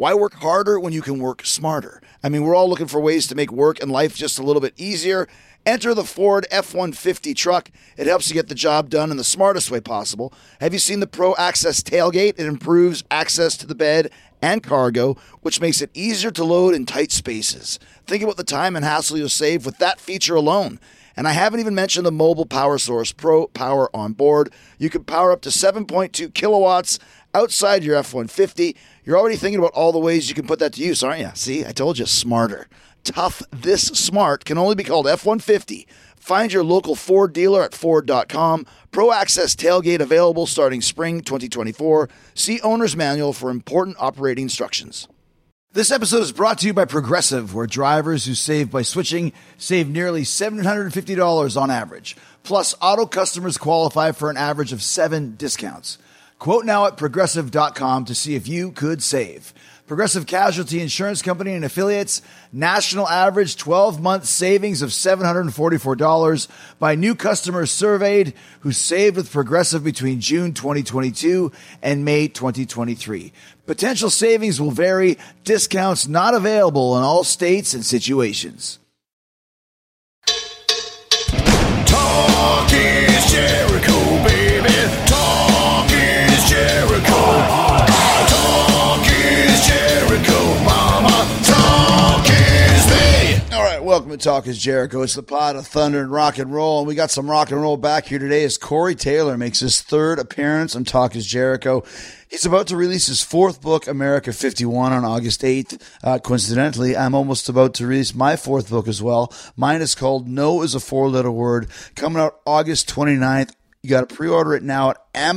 Why work harder when you can work smarter? I mean, we're all looking for ways to make work and life just a little bit easier. Enter the Ford F-150 truck. It helps you get the job done in the smartest way possible. Have you seen the Pro Access tailgate? It improves access to the bed and cargo, which makes it easier to load in tight spaces. Think about the time and hassle you'll save with that feature alone. And I haven't even mentioned the mobile power source, Pro Power on board. You can power up to 7.2 kilowatts outside your F-150. You're already thinking about all the ways you can put that to use, aren't you? See, I told you, smarter. Tough this smart can only be called F-150. Find your local Ford dealer at Ford.com. Pro Access tailgate available starting spring 2024. See Owner's Manual for important operating instructions. This episode is brought to you by Progressive, where drivers who save by switching save nearly $750 on average. Plus, auto customers qualify for an average of 7 discounts. Quote now at Progressive.com to see if you could save. Progressive Casualty Insurance Company and Affiliates, national average 12-month savings of $744 by new customers surveyed who saved with Progressive between June 2022 and May 2023. Potential savings will vary. Discounts not available in all states and situations. Talk is Jericho, baby. Talk is Jericho. Talk is Jericho, mama. Talk is me. All right, welcome to Talk is Jericho. It's the pod of thunder and rock and roll, and we got some rock and roll back here today as Corey Taylor makes his third appearance on Talk is Jericho. He's about to release his fourth book, America 51, on August 8th. Coincidentally, I'm almost about to release my fourth book as well. Mine is called No is a Four-Letter Word, coming out August 29th. You got to pre-order it now at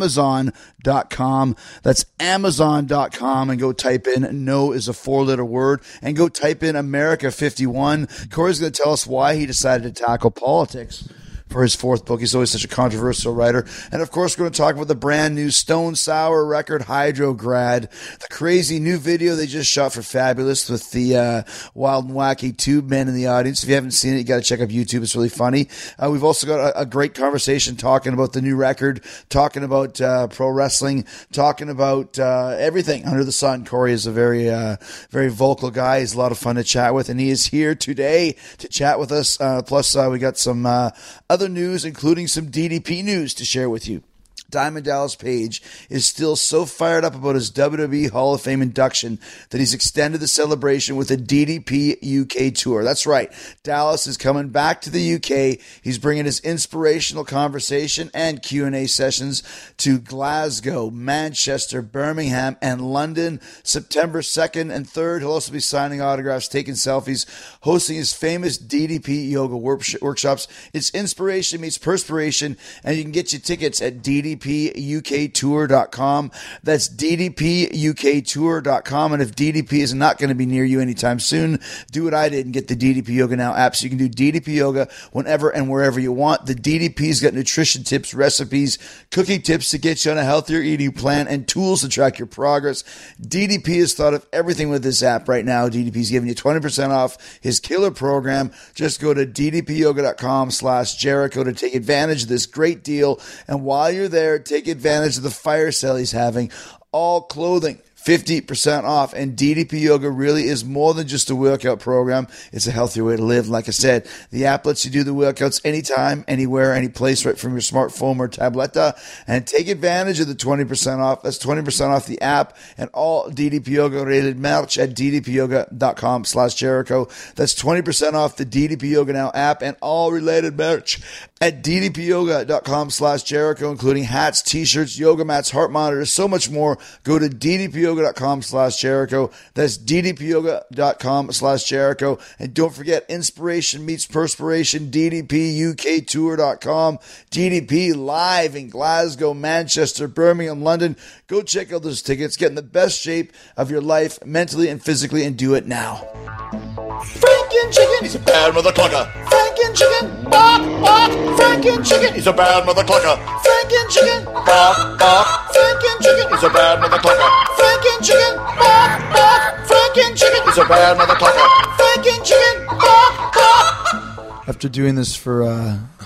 Amazon.com. That's Amazon.com, and go type in No is a Four-Letter Word, and go type in America 51. Corey's going to tell us why he decided to tackle politics for his fourth book. He's always such a controversial writer. And of course, we're going to talk about the brand new Stone Sour record, Hydrograd, the crazy new video they just shot for Fabulous with the Wild and Wacky Tube Men in the audience. If you haven't seen it, you got to check out YouTube. It's really funny. We've also got a great conversation talking about the new record, talking about pro wrestling, talking about everything under the sun. Corey is a very vocal guy. He's a lot of fun to chat with, and he is here today to chat with us. Plus, we got some other news, including some DDP news to share with you. Diamond Dallas Page is still so fired up about his WWE Hall of Fame induction that he's extended the celebration with a DDP UK tour. That's right. Dallas is coming back to the UK. He's bringing his inspirational conversation and Q&A sessions to Glasgow, Manchester, Birmingham, and London, September 2nd and 3rd. He'll also be signing autographs, taking selfies, hosting his famous DDP yoga workshops. It's inspiration meets perspiration, and you can get your tickets at DDPUKTour.com. That's DDPUKTour.com. And if DDP is not going to be near you anytime soon, do what I did and get the DDP Yoga Now app so you can do DDP Yoga whenever and wherever you want. The DDP's got nutrition tips, recipes, cooking tips to get you on a healthier eating plan, and tools to track your progress. DDP has thought of everything with this app right now. DDP's giving you 20% off his killer program. Just go to ddpyoga.com/Jericho to take advantage of this great deal. And while you're there, take advantage of the fire sale he's having. All clothing 50% off. And DDP Yoga really is more than just a workout program. It's a healthier way to live. Like I said, the app lets you do the workouts anytime, anywhere, any place, right from your smartphone or tableta. And take advantage of the 20% off. That's 20% off the app and all DDP Yoga related merch at ddpyoga.com/Jericho. That's 20% off the DDP Yoga Now app and all related merch at ddpyoga.com/Jericho, including hats, t-shirts, yoga mats, heart monitors, so much more. Go to ddpyoga.com/Jericho. That's ddpyoga.com/Jericho. And don't forget, inspiration meets perspiration, ddpuktour.com. DDP live in Glasgow, Manchester, Birmingham, London. Go check out those tickets. Get in the best shape of your life, mentally and physically, and do it now. Franken chicken, he's a bad mother clucker. Franken chicken, bark, bark. Franken chicken, he's a bad mother clucker. Franken chicken, bark, bark. Franken chicken, he's a bad mother clucker. Franken chicken, bark, bark. Franken chicken, he's a bad mother clucker. Franken chicken, bark, bark. After doing this for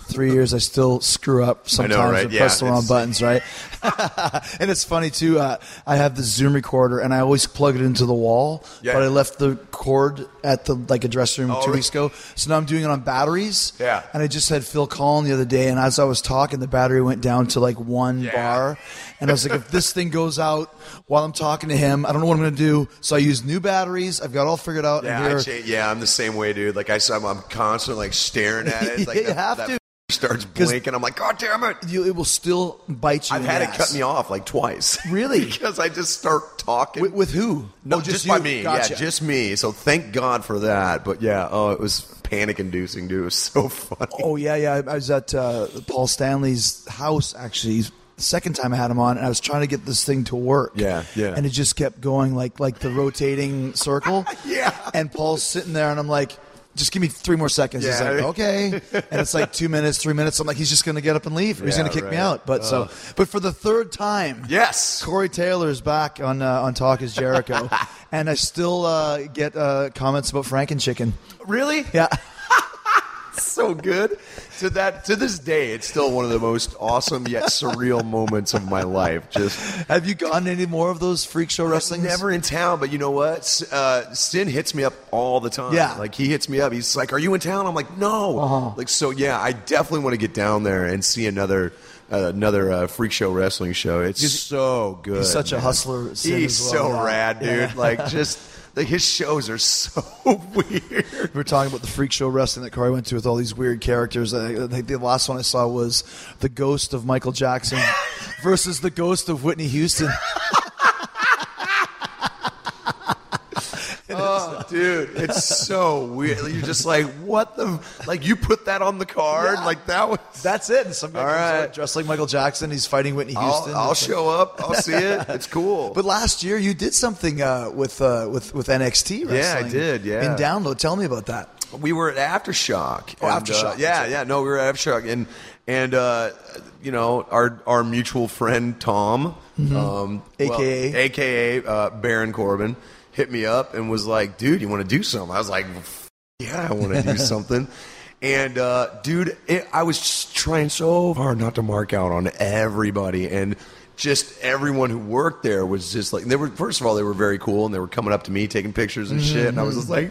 3 years, I still screw up sometimes right? and Yeah, press the wrong buttons, right? And it's funny, too. I have the Zoom recorder, and I always plug it into the wall, Yeah. but I left the cord at the a dressing room 2 really? weeks ago. So now I'm doing it on batteries. Yeah. And I just had Phil calling the other day, and as I was talking, the battery went down to like 1 bar. And I was like, if this thing goes out while I'm talking to him, I don't know what I'm going to do. So I use new batteries. I've got it all figured out. Yeah, I'm the same way, dude. Like I'm constantly like staring at it. Like You have to. Starts blinking. I'm like, God damn it! It will still bite you. I've in had the it ass. cut me off like twice. Really? Because I just start talking. With who? No, Oh, just you? by me. Gotcha. Yeah, just me. So thank God for that. But yeah, it was panic-inducing, dude. It was so funny. Oh yeah. I was at Paul Stanley's house actually. The second time I had him on, and I was trying to get this thing to work. Yeah. And it just kept going like the rotating circle. Yeah. And Paul's sitting there, and I'm like, just give me 3 more seconds. He's Yeah. like, okay. And it's like 2 minutes, 3 minutes. I'm like, he's just going to get up and leave. Or he's Yeah, going to kick me right. out. But for the third time, Yes. Corey Taylor's back on Talk is Jericho. And I still get comments about Franken-Chicken. Really? Yeah. So good. To this day, it's still one of the most awesome yet surreal moments of my life. Just Have you gone to any more of those freak show wrestling? never in town, but you know what? Sin hits me up all the time. Yeah. Like he hits me up. He's like, "Are you in town?" I'm like, "No." Uh-huh. Like so, yeah. I definitely want to get down there and see another freak show wrestling show. It's so good. He's such a man. hustler. Sin, He's as well. so Yeah. rad, dude. Yeah. Like just. Like his shows are so weird. We were talking about the freak show wrestling that Corey went to with all these weird characters. I think the last one I saw was the ghost of Michael Jackson versus the ghost of Whitney Houston. Oh, dude, it's so weird. You're just like, what the? Like, you put that on the card? Yeah. Like, that was. That's it. And some guy All comes right. out dressed like Michael Jackson. He's fighting Whitney Houston. I'll It's like- show up. I'll see it. It's cool. But last year you did something with NXT wrestling. Yeah, I did, yeah. In Download. Tell me about that. We were at Aftershock. Oh, and, Aftershock. Yeah. No, we were at Aftershock. And you know, our mutual friend, Tom, AKA Baron Corbin, hit me up and was like, dude, you want to do something? I was like, yeah, I want to do something. And, dude, I was just trying so hard not to mark out on everybody. And just everyone who worked there was just like, first of all, they were very cool. And they were coming up to me, taking pictures and shit. And I was just like,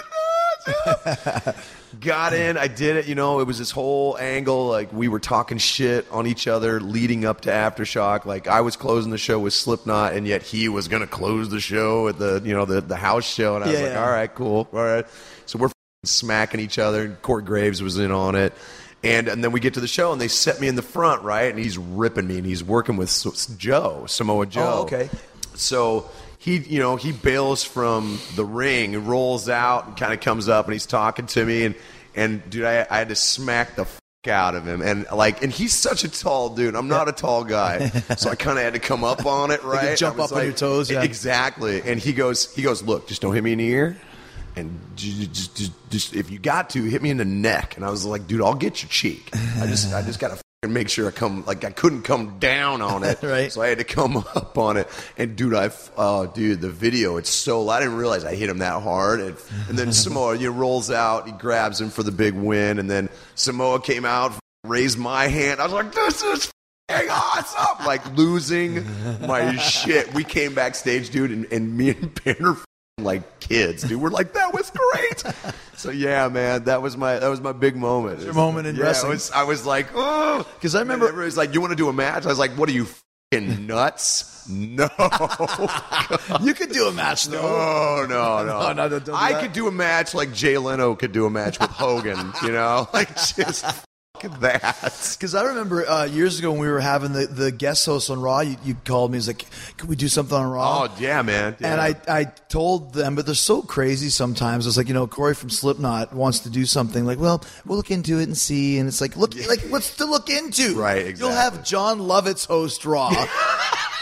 got in, I did it, you know, it was this whole angle, like we were talking shit on each other leading up to Aftershock. Like I was closing the show with Slipknot, and yet he was going to close the show at the house show, and I was like, all right, cool, all right. So we're smacking each other, and Court Graves was in on it. And then we get to the show, and they set me in the front, right? And he's ripping me, and he's working with Samoa Joe. Oh, okay. So he bails from the ring and rolls out and kind of comes up and he's talking to me and dude, I had to smack the out of him and he's such a tall dude. I'm not a tall guy, so I kind of had to come up on it, right? could jump I was up on your toes, yeah. Exactly. And he goes, look, just don't hit me in the ear. And just if you got to, hit me in the neck. And I was like, dude, I'll get your cheek. I just got to make sure I couldn't come down on it. Right. So I had to come up on it. And dude, the video, it's so loud. I didn't realize I hit him that hard. And then Samoa, rolls out, he grabs him for the big win. And then Samoa came out, raised my hand. I was like, this is awesome. Like losing my shit. We came backstage, dude, and me and Banner like kids, dude. We're like, that was great. So yeah, man, that was my big moment. Your moment in wrestling. I was like, oh, because I remember everybody's like, you want to do a match? I was like, what are you fucking nuts? No. you could do a match though. No. No, don't do I that. could do a match like Jay Leno could do a match with Hogan. You know, like just that. Because I remember years ago when we were having the guest host on Raw, you called me. He's like, "Could we do something on Raw?" Oh yeah, man. Yeah. And I told them, but they're so crazy sometimes. I was like, Corey from Slipknot wants to do something. Like, well, we'll look into it and see. And it's like, what's to look into? Right, exactly. You'll have John Lovitz host Raw.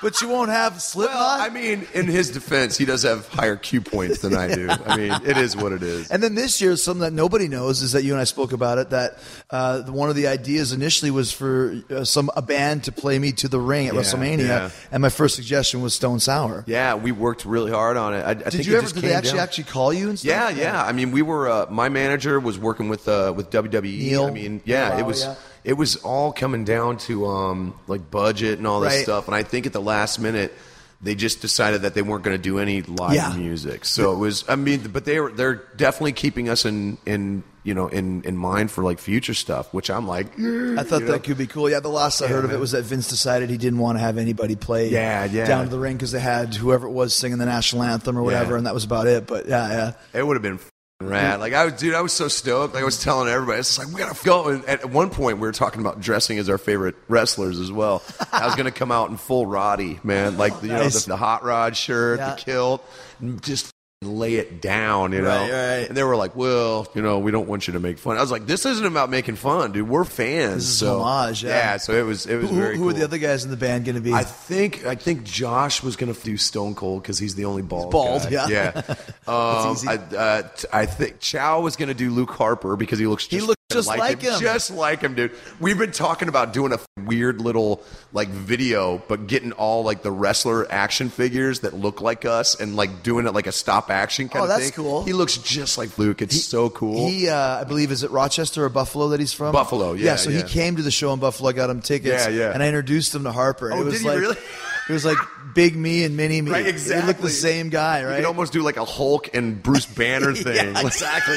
but you won't have Slipknot. Well, I mean, in his defense, he does have higher Q points than I do. I mean, it is what it is. And then this year, something that nobody knows is that you and I spoke about it. That one of the ideas initially was for a band to play me to the ring at WrestleMania, and my first suggestion was Stone Sour. Yeah, we worked really hard on it. I think Did they actually call you and stuff? Yeah. I mean, we were. My manager was working with WWE. Neil. I mean, it was all coming down to like budget and all this stuff. And I think at the last minute, they just decided that they weren't going to do any live music. So it was. I mean, but they're definitely keeping us in mind for like future stuff, which I'm like, I thought that could be cool. Yeah, the last I heard of it was that Vince decided he didn't want to have anybody play down to the ring because they had whoever it was singing the national anthem or whatever, and that was about it. But it would have been rad. Like I was so stoked. Like I was telling everybody, it's just like we gotta go. And at one point, we were talking about dressing as our favorite wrestlers as well. I was gonna come out in full Roddy, man, like the hot rod shirt, the kilt, just lay it down, you know. Right. And they were like, well, we don't want you to make fun. I was like, this isn't about making fun, dude. We're fans. This is homage. Yeah. So it was very cool. Who are the other guys in the band going to be? I think Josh was going to do Stone Cold because he's the only bald. He's bald, guy. yeah. That's easy. I think Chow was going to do Luke Harper because he looks just like him. Just like him, dude. We've been talking about doing a weird little like video, but getting all like the wrestler action figures that look like us and like doing it like a stop action kind of thing. Oh, that's cool. He looks just like Luke. It's so cool. He, I believe, is it Rochester or Buffalo that he's from? Buffalo, yeah. So he came to the show in Buffalo. I got him tickets. Yeah. And I introduced him to Harper. Oh, did he really? It was like Big Me and Mini Me. Right, exactly. They look the same guy, right? You could almost do like a Hulk and Bruce Banner thing. Yeah, exactly.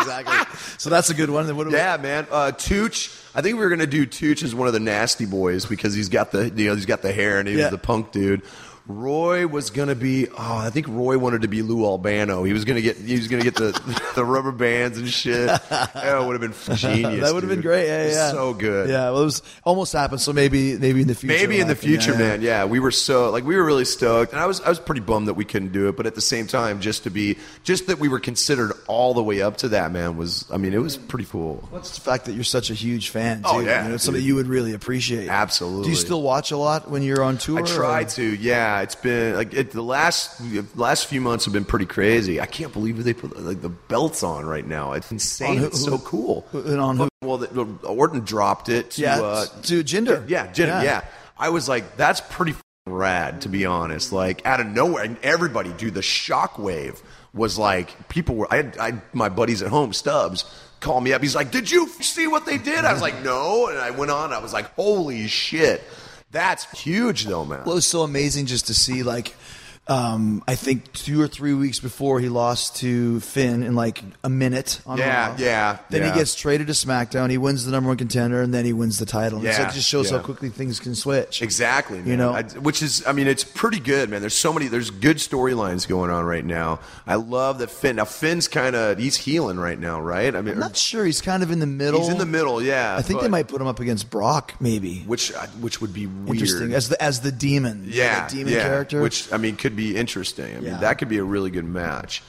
So that's a good one. Man. Tooch. I think we were gonna do Tooch as one of the Nasty Boys because he's got the hair and he was the punk dude. Roy was gonna be. I think Roy wanted to be Lou Albano. He was gonna get the rubber bands and shit. It would have been genius. That would have been great. Yeah. So good. Yeah. Well, it was almost happened. So maybe in the future. Maybe in the future, man. Yeah. We were really stoked, and I was pretty bummed that we couldn't do it. But at the same time, just that we were considered all the way up to that, man, it was pretty cool. What's the fact that you're such a huge fan? Too? Oh yeah, it's something you would really appreciate. Absolutely. Do you still watch a lot when you're on tour? I try to. Yeah. It's been the last few months have been pretty crazy. I can't believe they put like the belts on right now. It's insane. It's so cool. And on who? Well, Orton dropped it to Jinder. Jinder. Yeah. I was like, that's pretty rad, to be honest. Like out of nowhere, and everybody, dude, the shockwave was like people were. I had my buddies at home, Stubbs, call me up. He's like, "Did you see what they did?" I was like, "No," and I went on. I was like, "Holy shit." That's huge, though, man. Well, it was so amazing just to see, like, I think 2 or 3 weeks before he lost to Finn in like a minute on Raw. Then he gets traded to SmackDown. He wins the #1 contender, and then he wins the title. And it just shows how quickly things can switch. Exactly, man. Which is, it's pretty good, man. There's good storylines going on right now. I love that Finn. Now Finn's he's healing right now, right? I'm not sure. He's kind of in the middle. He's in the middle, yeah. I think they might put him up against Brock, maybe. Which would be weird. Interesting as the demon. Yeah, demon character. Which could be interesting. That could be a really good match.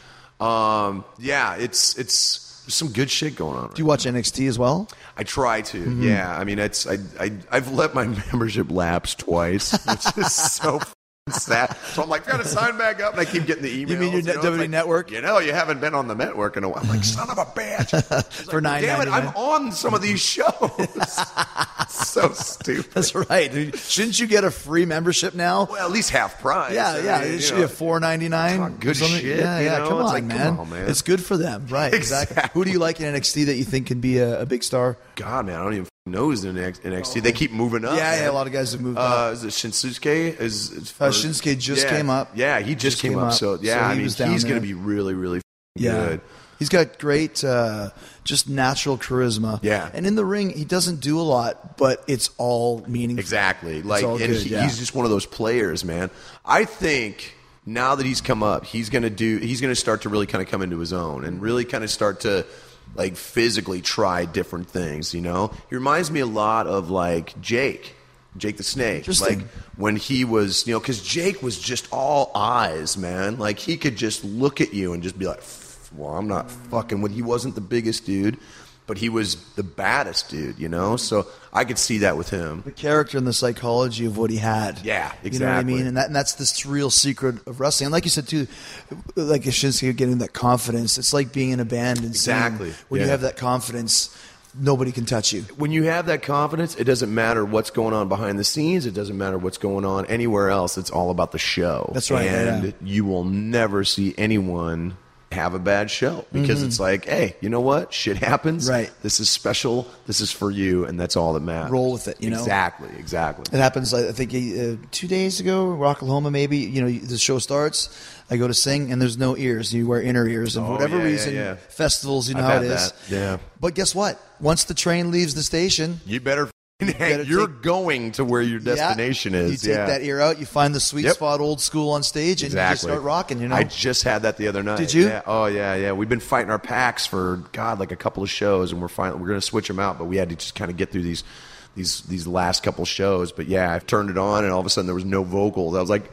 It's some good shit going on. Do you watch NXT as well? I try to. Mm-hmm. Yeah, I've let my membership lapse twice, which is so sad. So I'm like, gotta sign back up, and I keep getting the emails. You mean your WWE Network? You haven't been on the network in a while. I'm like, son of a bitch. For $9.99. Damn it, I'm on some of these shows. So stupid. That's right. Shouldn't you get a free membership now? Well, at least half price. Yeah. It should be a $4.99. Good shit. Yeah. Come on, man. It's good for them, right? Exactly. Who do you like in NXT that you think can be a big star? God, man, I don't even know who's in NXT. They keep moving up. Yeah. A lot of guys have moved up. Is it Shinsuke? Shinsuke just came up. Yeah, he just came up. So he's going to be really, really good. He's got great, just natural charisma. Yeah. And in the ring, he doesn't do a lot, but it's all meaningful. Exactly. He's just one of those players, man. I think now that he's come up, he's going to start to really kind of come into his own and really kind of start to like physically try different things, He reminds me a lot of like Jake the Snake. Interesting. Like when he was, because Jake was just all eyes, man. Like he could just look at you and just be like, well, I'm not fucking with. He wasn't the biggest dude, but he was the baddest dude, you know? So I could see that with him. The character and the psychology of what he had. Yeah, exactly. You know what I mean? And that's this real secret of wrestling. And like you said, too, like Shinsuke getting that confidence, it's like being in a band and Exactly. when you have that confidence, nobody can touch you. When you have that confidence, it doesn't matter what's going on behind the scenes. It doesn't matter what's going on anywhere else. It's all about the show. That's right. And you will never see anyone have a bad show because it's like, hey, you know what? Shit happens. Right. This is special. This is for you, and that's all that matters. Roll with it, you know? Exactly. It happens, I think, 2 days ago, Rocklahoma maybe, you know, the show starts, I go to sing, and there's no ears. You wear inner ears. And for whatever reason, festivals, you know how it is. Yeah. But guess what? Once the train leaves the station, You better you're going to where your destination is. You take that ear out, you find the sweet spot old school on stage, and you just start rocking, you know? I just had that the other night. Did you? Yeah. Oh, yeah. We've been fighting our packs for, like a couple of shows, and we're going to switch them out, but we had to just kind of get through these last couple shows. But, yeah, I turned it on, and all of a sudden there was no vocals. I was like,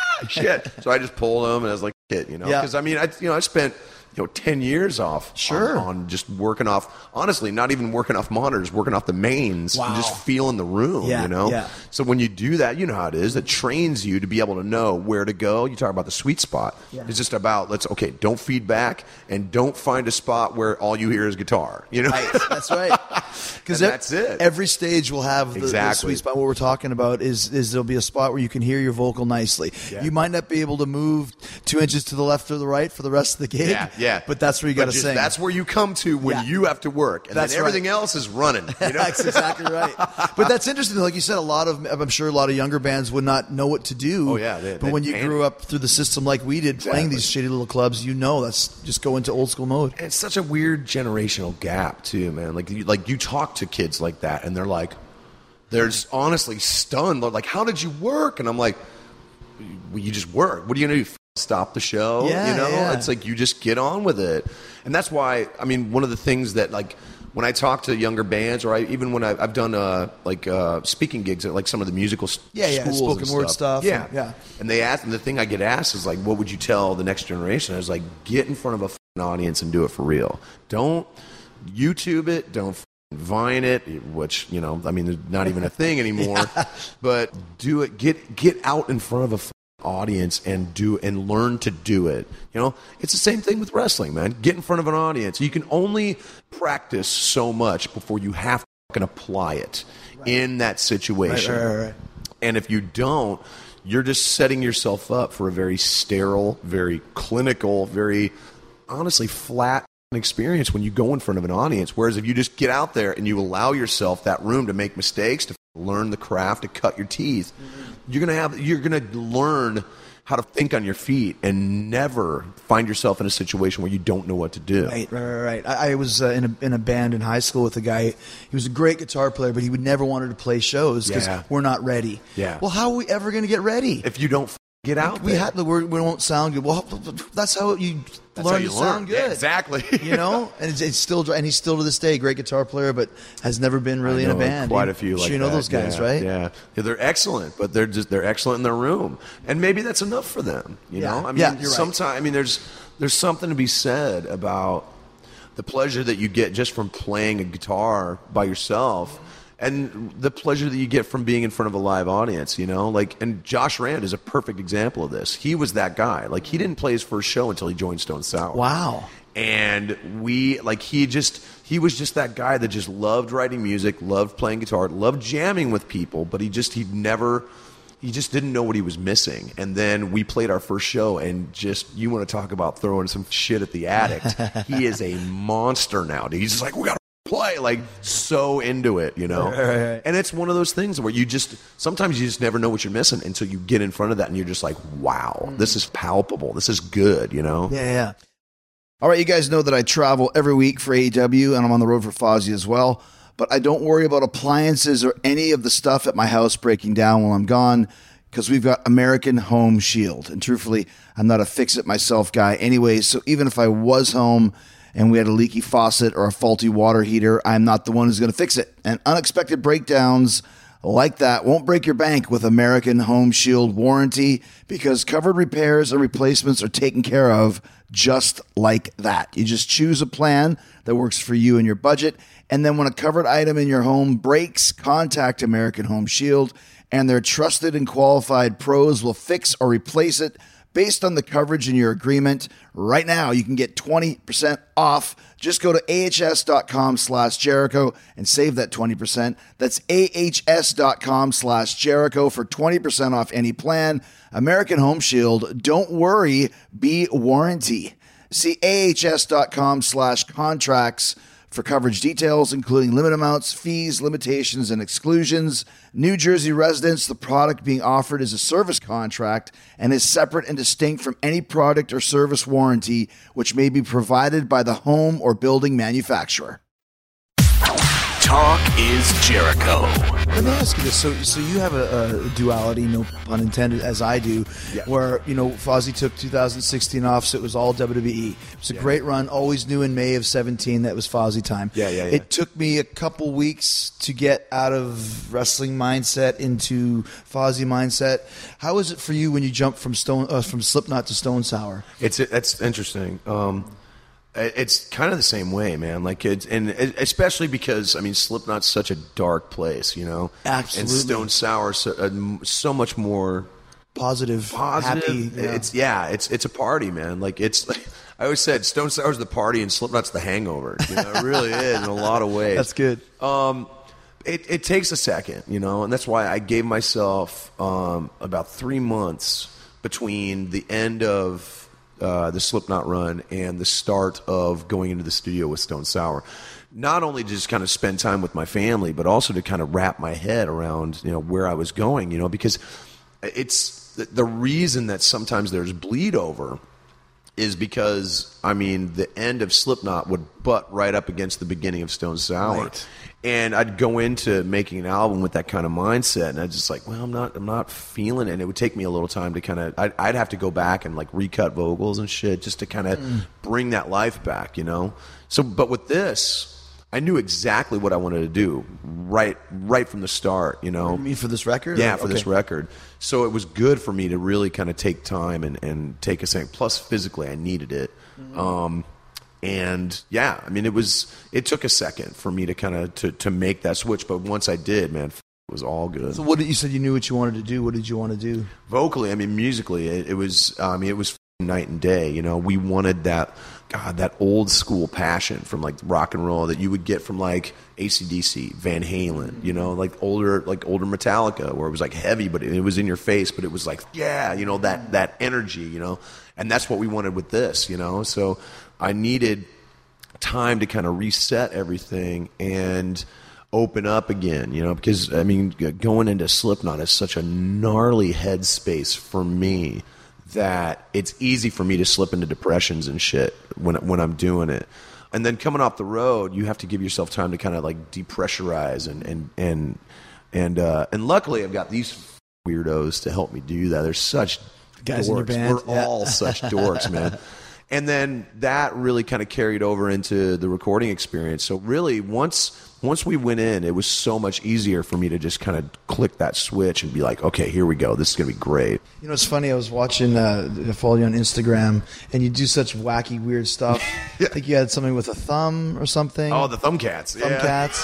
shit. So I just pulled them, and I was like, shit, you know? Because, I mean, I spent 10 years off on just working off, honestly, not even working off monitors, working off the mains and just feeling the room, you know? Yeah. So when you do that, you know how it is. It trains you to be able to know where to go. You talk about the sweet spot. Yeah. It's just about, don't feed back and don't find a spot where all you hear is guitar, you know? Right. That's right. Because that's it. Every stage will have the sweet spot. What we're talking about is there'll be a spot where you can hear your vocal nicely. Yeah. You might not be able to move 2 inches to the left or the right for the rest of the gig. Yeah. But that's where you got to sing. That's where you come to when you have to work. And then everything else is running. You know? That's exactly right. But that's interesting. Like you said, I'm sure a lot of younger bands would not know what to do. Oh, yeah. But when you grew up through the system like we did, playing these shitty little clubs, that's just go into old school mode. And it's such a weird generational gap, too, man. Like you talk to kids like that, and they're just honestly stunned. They're like, how did you work? And I'm like, well, you just work. What are you going to do? Stop the show? It's like you just get on with it. And that's why, I mean, one of the things that, like, when I talk to younger bands, or even when I've done speaking gigs at like some of the musical schools, spoken word stuff, and they ask, and the thing I get asked is like, what would you tell the next generation? I was like, get in front of a f***ing audience and do it for real. Don't YouTube it. Don't Vine it, which, I mean, there's not even a thing anymore. But do it. Get out in front of a audience and learn to do it. It's the same thing with wrestling, man. Get in front of an audience. You can only practice so much before you have to fucking apply it in that situation. Right. And if you don't, you're just setting yourself up for a very sterile, very clinical, very honestly flat experience when you go in front of an audience. Whereas if you just get out there and you allow yourself that room to make mistakes, to learn the craft, to cut your teeth, you're gonna learn how to think on your feet and never find yourself in a situation where you don't know what to do. Right. I was in a band in high school with a guy. He was a great guitar player, but he would never wanted to play shows because we're not ready. Yeah. Well, how are we ever going to get ready if you don't get out? We won't sound good. Well, that's how you learn to sound good. Yeah, exactly. And he's still to this day a great guitar player, but has never been really in a band. Quite a few like that. You know those guys, right? Yeah, they're excellent, but they're excellent in their room, and maybe that's enough for them. You know, I mean, sometimes I mean, there's something to be said about the pleasure that you get just from playing a guitar by yourself. And the pleasure that you get from being in front of a live audience, and Josh Rand is a perfect example of this. He was that guy. Like, he didn't play his first show until he joined Stone Sour. Wow. And he was just that guy that just loved writing music, loved playing guitar, loved jamming with people, but he just didn't know what he was missing. And then we played our first show, and you want to talk about throwing some shit at the addict. He is a monster now. He's just like, we got to play, like, so into it, Right. And it's one of those things where sometimes you just never know what you're missing until you get in front of that, and you're just like, wow, this is palpable, this is good, Yeah. All right, you guys know that I travel every week for AEW, and I'm on the road for Fozzy as well, but I don't worry about appliances or any of the stuff at my house breaking down while I'm gone, because we've got American Home Shield, and truthfully, I'm not a fix-it-myself guy anyway, so even if I was home and we had a leaky faucet or a faulty water heater, I'm not the one who's going to fix it. And unexpected breakdowns like that won't break your bank with American Home Shield warranty, because covered repairs and replacements are taken care of just like that. You just choose a plan that works for you and your budget, and then when a covered item in your home breaks, contact American Home Shield, and their trusted and qualified pros will fix or replace it based on the coverage in your agreement. Right now, you can get 20% off. Just go to ahs.com/Jericho and save that 20%. That's ahs.com/Jericho for 20% off any plan. American Home Shield, don't worry, be warranty. See ahs.com/contracts for coverage details, including limit amounts, fees, limitations, and exclusions. New Jersey residents, the product being offered is a service contract and is separate and distinct from any product or service warranty, which may be provided by the home or building manufacturer. Talk is Jericho. Let me ask you this. So you have a duality, no pun intended, as I do, where, Fozzy took 2016 off, so it was all WWE. It was a great run. Always knew in May of 17 that was Fozzy time. It took me a couple weeks to get out of wrestling mindset into Fozzy mindset. How is it for you when you jump from Slipknot to Stone Sour? That's interesting. It's kind of the same way, man. And especially because Slipknot's such a dark place, Absolutely. And Stone Sour so much more positive. Happy. Yeah. It's a party, man. I always said, Stone Sour's the party and Slipknot's the hangover. It really is in a lot of ways. That's good. It takes a second, and that's why I gave myself about 3 months between the end of the Slipknot run and the start of going into the studio with Stone Sour. Not only to just kind of spend time with my family, but also to kind of wrap my head around, where I was going, because it's the reason that sometimes there's bleed over is because, the end of Slipknot would butt right up against the beginning of Stone Sour. Right. And I'd go into making an album with that kind of mindset, and I'd just I'm not feeling it. And it would take me a little time to kind of, I'd have to go back and recut vocals and shit just to kind of bring that life back, So, but with this, I knew exactly what I wanted to do right from the start, You mean for this record? Yeah, for this record. So it was good for me to really kind of take time and take a second. Plus, physically, I needed it. And yeah, it took a second for me to kind of to make that switch, but once I did, man, it was all good. So you said you knew what you wanted to do. What did you want to do? Vocally, musically, it was night and day. We wanted that old school passion from rock and roll that you would get from AC/DC, Van Halen, older Metallica, where it was heavy, but it was in your face, but it was that energy, and that's what we wanted with this, So I needed time to kind of reset everything and open up again, because going into Slipknot is such a gnarly headspace for me that it's easy for me to slip into depressions and shit when I'm doing it. And then coming off the road, you have to give yourself time to kind of depressurize and luckily I've got these weirdos to help me do that. They're such guys dorks. In your band. We're all such dorks, man. And then that really kind of carried over into the recording experience. So really, once we went in, it was so much easier for me to just kind of click that switch and be like, okay, here we go. This is going to be great. It's funny. I was watching, I follow you on Instagram, and you do such wacky, weird stuff. Yeah. I think you had something with a thumb or something. Oh, the Thumbcats. Thumbcats.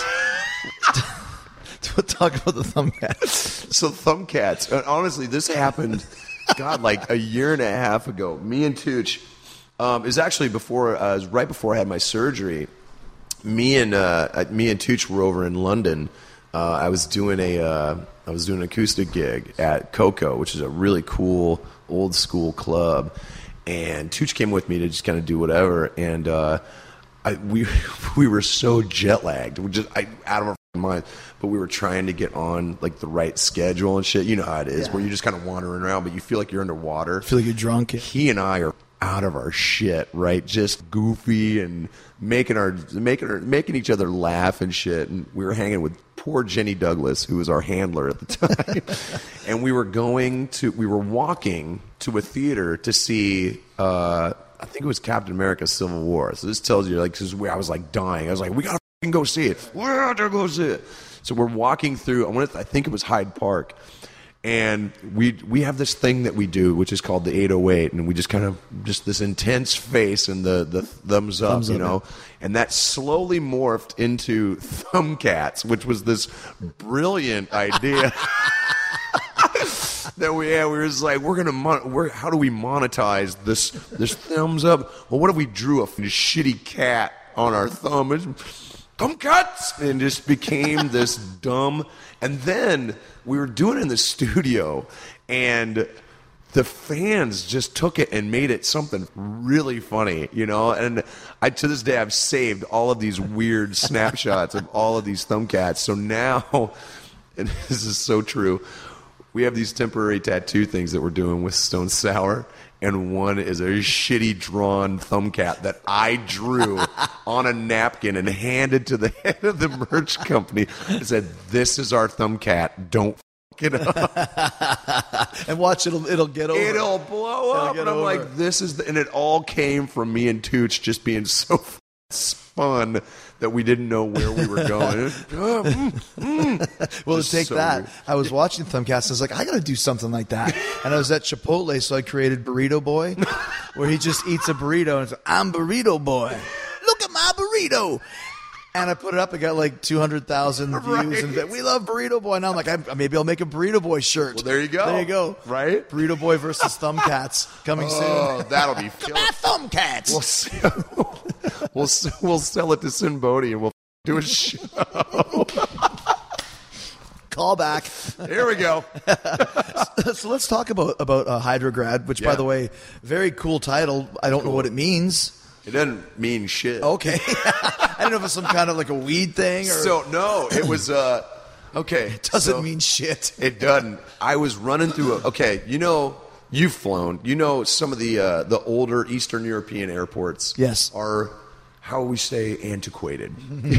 Talk about the Thumbcats. So Thumbcats. Honestly, this happened, a year and a half ago. Me and Tooch. It was actually right before I had my surgery. Me and Tooch were over in London. I was doing an acoustic gig at Coco, which is a really cool old school club. And Tooch came with me to just kind of do whatever. And we were so jet lagged, we just out of our mind. But we were trying to get on the right schedule and shit. You know how it is, where you're just kind of wandering around, but you feel like you're underwater. Feel like you're drunk. He and I are out of our shit, right? Just goofy and making each other laugh and shit. And we were hanging with poor Jenny Douglas, who was our handler at the time. And we were walking to a theater to see I think it was Captain America: Civil War. So this tells you, I was dying. I was like, we gotta go see it. We have to go see it. So we're walking through, I think it was Hyde Park. And we have this thing that we do, which is called the 808, and we just kind of just this intense face and the thumbs up, you know, and that slowly morphed into Thumbcats, which was this brilliant idea that we had. We were just like, how do we monetize this thumbs up? Well, what if we drew a shitty cat on our thumb? Thumbcats, and just became this dumb. And then we were doing it in the studio, and the fans just took it and made it something really funny, you know. And to this day, I've saved all of these weird snapshots of all of these Thumbcats. So now, and this is so true, we have these temporary tattoo things that we're doing with Stone Sour. And one is a shitty drawn Thumbcat that I drew on a napkin and handed to the head of the merch company and said, "This is our Thumbcat. Don't f*** it up." And watch, it'll get over. It'll blow up. And I'm like, this is and it all came from me and Tooch just being so spun that we didn't know where we were going. Well, to take so that, weird. I was watching Thumbcats, and I was like, I got to do something like that. And I was at Chipotle, so I created Burrito Boy, where he just eats a burrito, and it's like, I'm Burrito Boy. Look at my burrito. And I put it up, it got like 200,000 views, right. And we love Burrito Boy. And I'm like, maybe I'll make a Burrito Boy shirt. Well, there you go. There you go. Right? Burrito Boy versus Thumbcats coming soon. Oh, that'll be Look at my Thumbcats. We'll sell it to Sin Bodhi and we'll do a show. Call back. Here we go. So let's talk about Hydrograd, which, by the way, very cool title. I don't know what it means. It doesn't mean shit. Okay. I don't know if it's some kind of like a weed thing or... So, no, it was... okay. It doesn't mean shit. It doesn't. I was running through okay, you know... You've flown. You know some of the older Eastern European airports are, how we say, antiquated.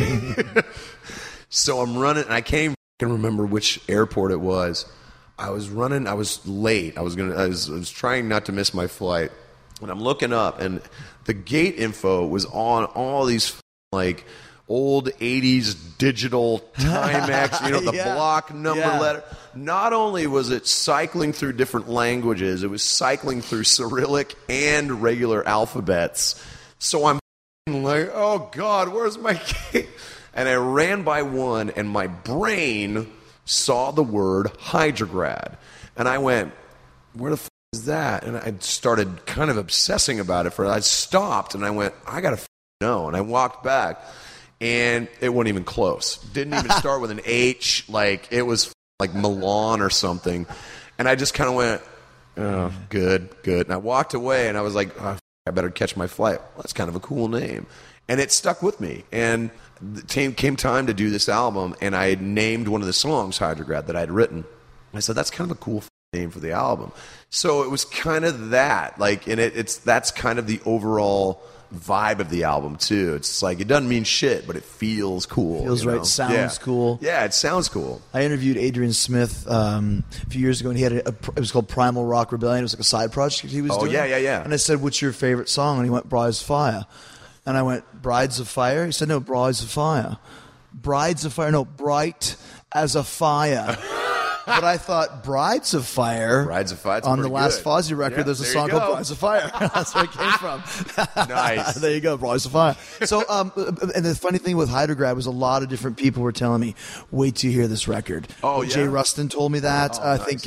So I'm running, and I can't even remember which airport it was. I was running. I was late. I was trying not to miss my flight, and I'm looking up, and the gate info was on all these like old 80s digital Timex, you know, the block number letter. Not only was it cycling through different languages, it was cycling through Cyrillic and regular alphabets. So I'm like, oh, God, where's my gate? And I ran by one, and my brain saw the word Hydrograd. And I went, where the is that? And I started kind of obsessing about it. I stopped, and I went, I got to know. And I walked back. And it wasn't even close. Didn't even start with an H. Like, it was like Milan or something. And I just kind of went, oh, good. And I walked away, and I was like, oh, I better catch my flight. Well, that's kind of a cool name. And it stuck with me. And it came time to do this album, and I had named one of the songs Hydrograd that I had written. I said, that's kind of a cool name for the album. So it was kind of that. Like, and that's kind of the overall vibe of the album too. It's like it doesn't mean shit, but it feels cool. Feels right. Sounds cool. Yeah, it sounds cool. I interviewed Adrian Smith a few years ago, and he had it was called Primal Rock Rebellion. It was like a side project he was doing. Oh yeah. And I said, "What's your favorite song?" And he went, "Brides of Fire." And I went, "Brides of Fire?" He said, "No, Brides of Fire." Brides of Fire? No, Bright as a Fire. But I thought Brides of Fire. On the last Fozzy record, there's a song called Brides of Fire. That's where it came from. Nice. There you go, Brides of Fire. So, and the funny thing with Hydrograd was a lot of different people were telling me, wait till you hear this record. Oh, yeah? Jay Rustin told me that. I think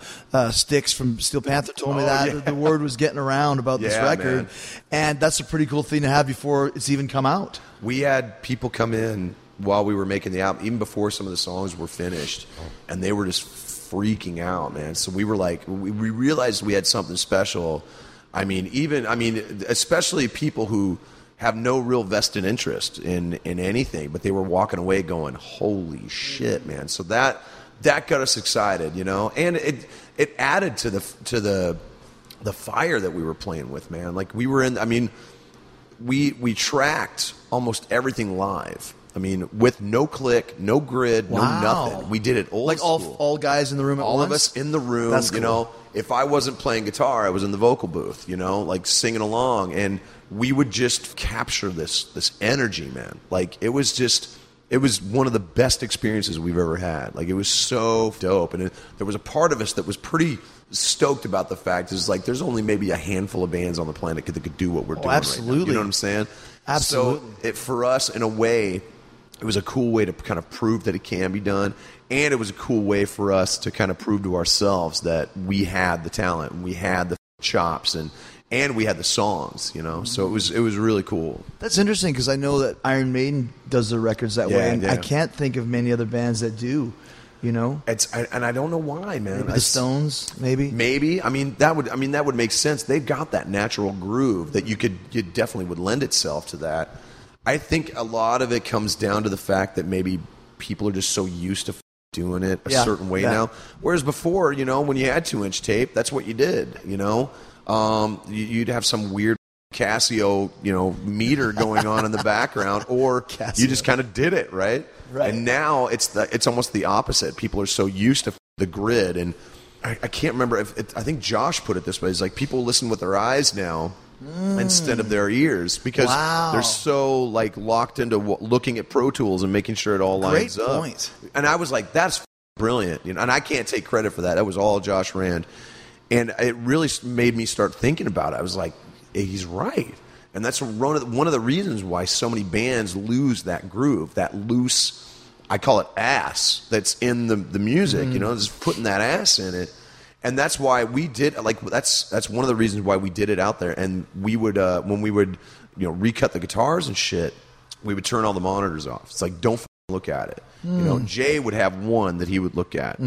Styx from Steel Panther told me that. Yeah. The word was getting around about this record. Man. And that's a pretty cool thing to have before it's even come out. We had people come in while we were making the album, even before some of the songs were finished, and they were just freaking out, man. So we were like, we realized we had something special. I mean, especially people who have no real vested interest in anything, but they were walking away going, holy shit, man. So that got us excited, you know, and it added to the fire that we were playing with, man. Like we were in, I mean, we tracked almost everything live. I mean, with no click, no grid, Wow. no nothing. We did it old Like school. all guys in the room at all once? of us in the room. That's You cool. know, if I wasn't playing guitar, I was in the vocal booth. You know, like singing along, and we would just capture this energy, man. Like it was one of the best experiences we've ever had. Like it was so dope, and there was a part of us that was pretty stoked about the fact is like there's only maybe a handful of bands on the planet that could do what we're doing. absolutely. Right now. You know what I'm saying? Absolutely. So for us, in a way, it was a cool way to kind of prove that it can be done, and it was a cool way for us to kind of prove to ourselves that we had the talent, and we had the chops, and we had the songs, you know. So it was really cool. That's interesting because I know that Iron Maiden does their records that way, and yeah. I can't think of many other bands that do. You know, And I don't know why, man. maybe the Stones, maybe. Maybe. I mean that would make sense. They've got that natural groove that you definitely would lend itself to that. I think a lot of it comes down to the fact that maybe people are just so used to doing it a certain way now. Whereas before, you know, when you had 2-inch tape, that's what you did, you know. You'd have some weird Casio, you know, meter going on in the background, or you just kind of did it, right? Right. And now it's almost the opposite. People are so used to the grid, and I can't remember I think Josh put it this way: it's like people listen with their eyes now instead of their ears because they're so like locked into looking at Pro Tools and making sure it all lines up. Great point. And I was like, that's brilliant, you know. And I can't take credit for that. That was all Josh Rand, and it really made me start thinking about it. I was like, he's right. And that's one of the reasons why so many bands lose that groove, that loose, I call it ass, that's in the music, you know, just putting that ass in it. And that's why we did, like, that's one of the reasons why we did it out there. And we would, when we would, you know, recut the guitars and shit, we would turn all the monitors off. It's like, don't look at it. You know, Jay would have one that he would look at.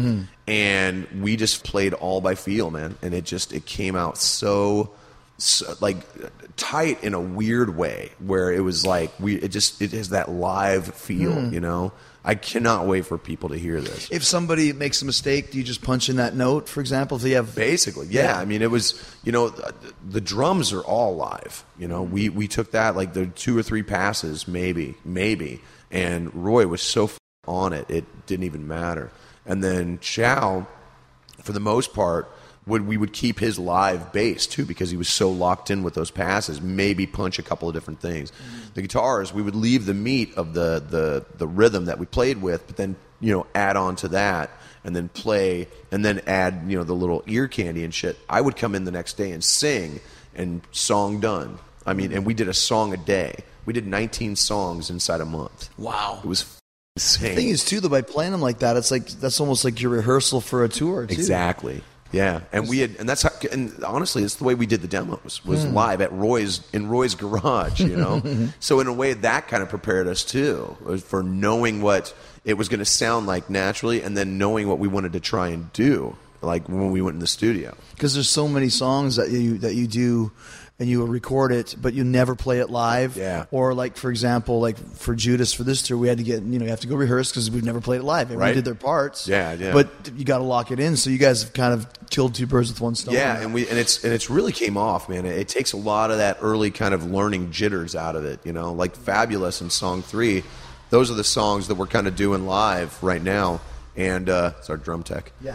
And we just played all by feel, man. And it came out so like tight in a weird way where it was like it has that live feel, you know. I cannot wait for people to hear this. If somebody makes a mistake, do you just punch in that note, for example? If you have basically, yeah. I mean, it was, you know, the drums are all live. You know, we took that like the 2 or 3 passes, maybe, and Roy was so on it didn't even matter. And then Chow, for the most part, we would keep his live bass too because he was so locked in with those passes. Maybe punch a couple of different things. The guitars, we would leave the meat of the rhythm that we played with, but then, you know, add on to that and then play and then add, you know, the little ear candy and shit. I would come in the next day and sing, and song done. I mean, and we did a song a day. We did 19 songs inside a month. Wow. It was insane. The thing is, too, though, by playing them like that, it's like that's almost like your rehearsal for a tour, too. Exactly. Yeah, and that's how, and honestly, it's the way we did the demos was live at Roy's garage, you know. So in a way, that kind of prepared us too for knowing what it was going to sound like naturally, and then knowing what we wanted to try and do, like when we went in the studio. Because there's so many songs that you do. And you will record it, but you never play it live. Yeah. Or like, for example, like for Judas for this tour, we had to get, you know, you have to go rehearse because we've never played it live. Everyone Right. did their parts. Yeah. But you got to lock it in. So you guys have kind of killed 2 birds with one stone. Yeah, and it's really came off, man. It takes a lot of that early kind of learning jitters out of it, you know. Like Fabulous and Song 3, those are the songs that we're kind of doing live right now. And it's our drum tech. Yeah.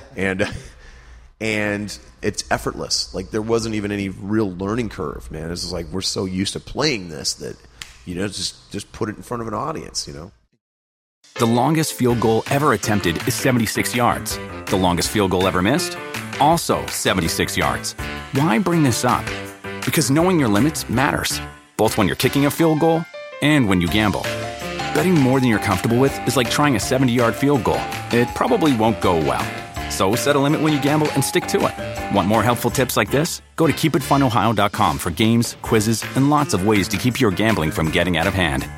And it's effortless. Like there wasn't even any real learning curve, man. It's just like we're so used to playing this that, you know, just put it in front of an audience, you know. The longest field goal ever attempted is 76 yards. The longest field goal ever missed? Also 76 yards. Why bring this up? Because knowing your limits matters, both when you're kicking a field goal and when you gamble. Betting more than you're comfortable with is like trying a 70-yard field goal. It probably won't go well. So set a limit when you gamble and stick to it. Want more helpful tips like this? Go to keepitfunohio.com for games, quizzes, and lots of ways to keep your gambling from getting out of hand.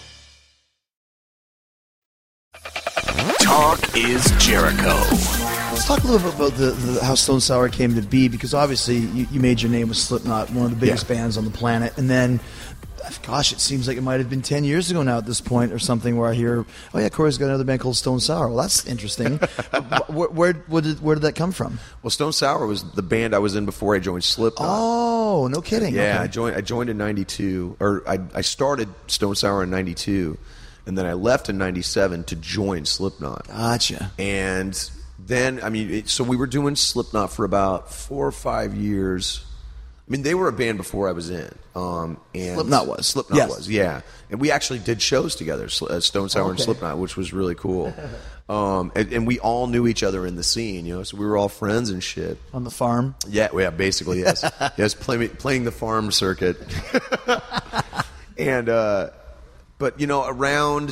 Talk is Jericho. Let's talk a little bit about the how Stone Sour came to be, because obviously you made your name with Slipknot, one of the biggest bands on the planet, and then, gosh, it seems like it might have been 10 years ago now at this point or something where I hear, oh yeah, Corey's got another band called Stone Sour. Well, that's interesting. where did that come from? Well, Stone Sour was the band I was in before I joined Slipknot. Oh, no kidding. Yeah, okay. I joined in 92, or I started Stone Sour in 92, and then I left in 97 to join Slipknot. Gotcha. And then, I mean, so we were doing Slipknot for about 4 or 5 years. I mean, they were a band before I was in. And Slipknot was. Yeah. And we actually did shows together, Stone Sour and Slipknot, which was really cool. And we all knew each other in the scene, so we were all friends and shit. On the farm? Yeah, basically, yes. Yes, playing the farm circuit. And, but, around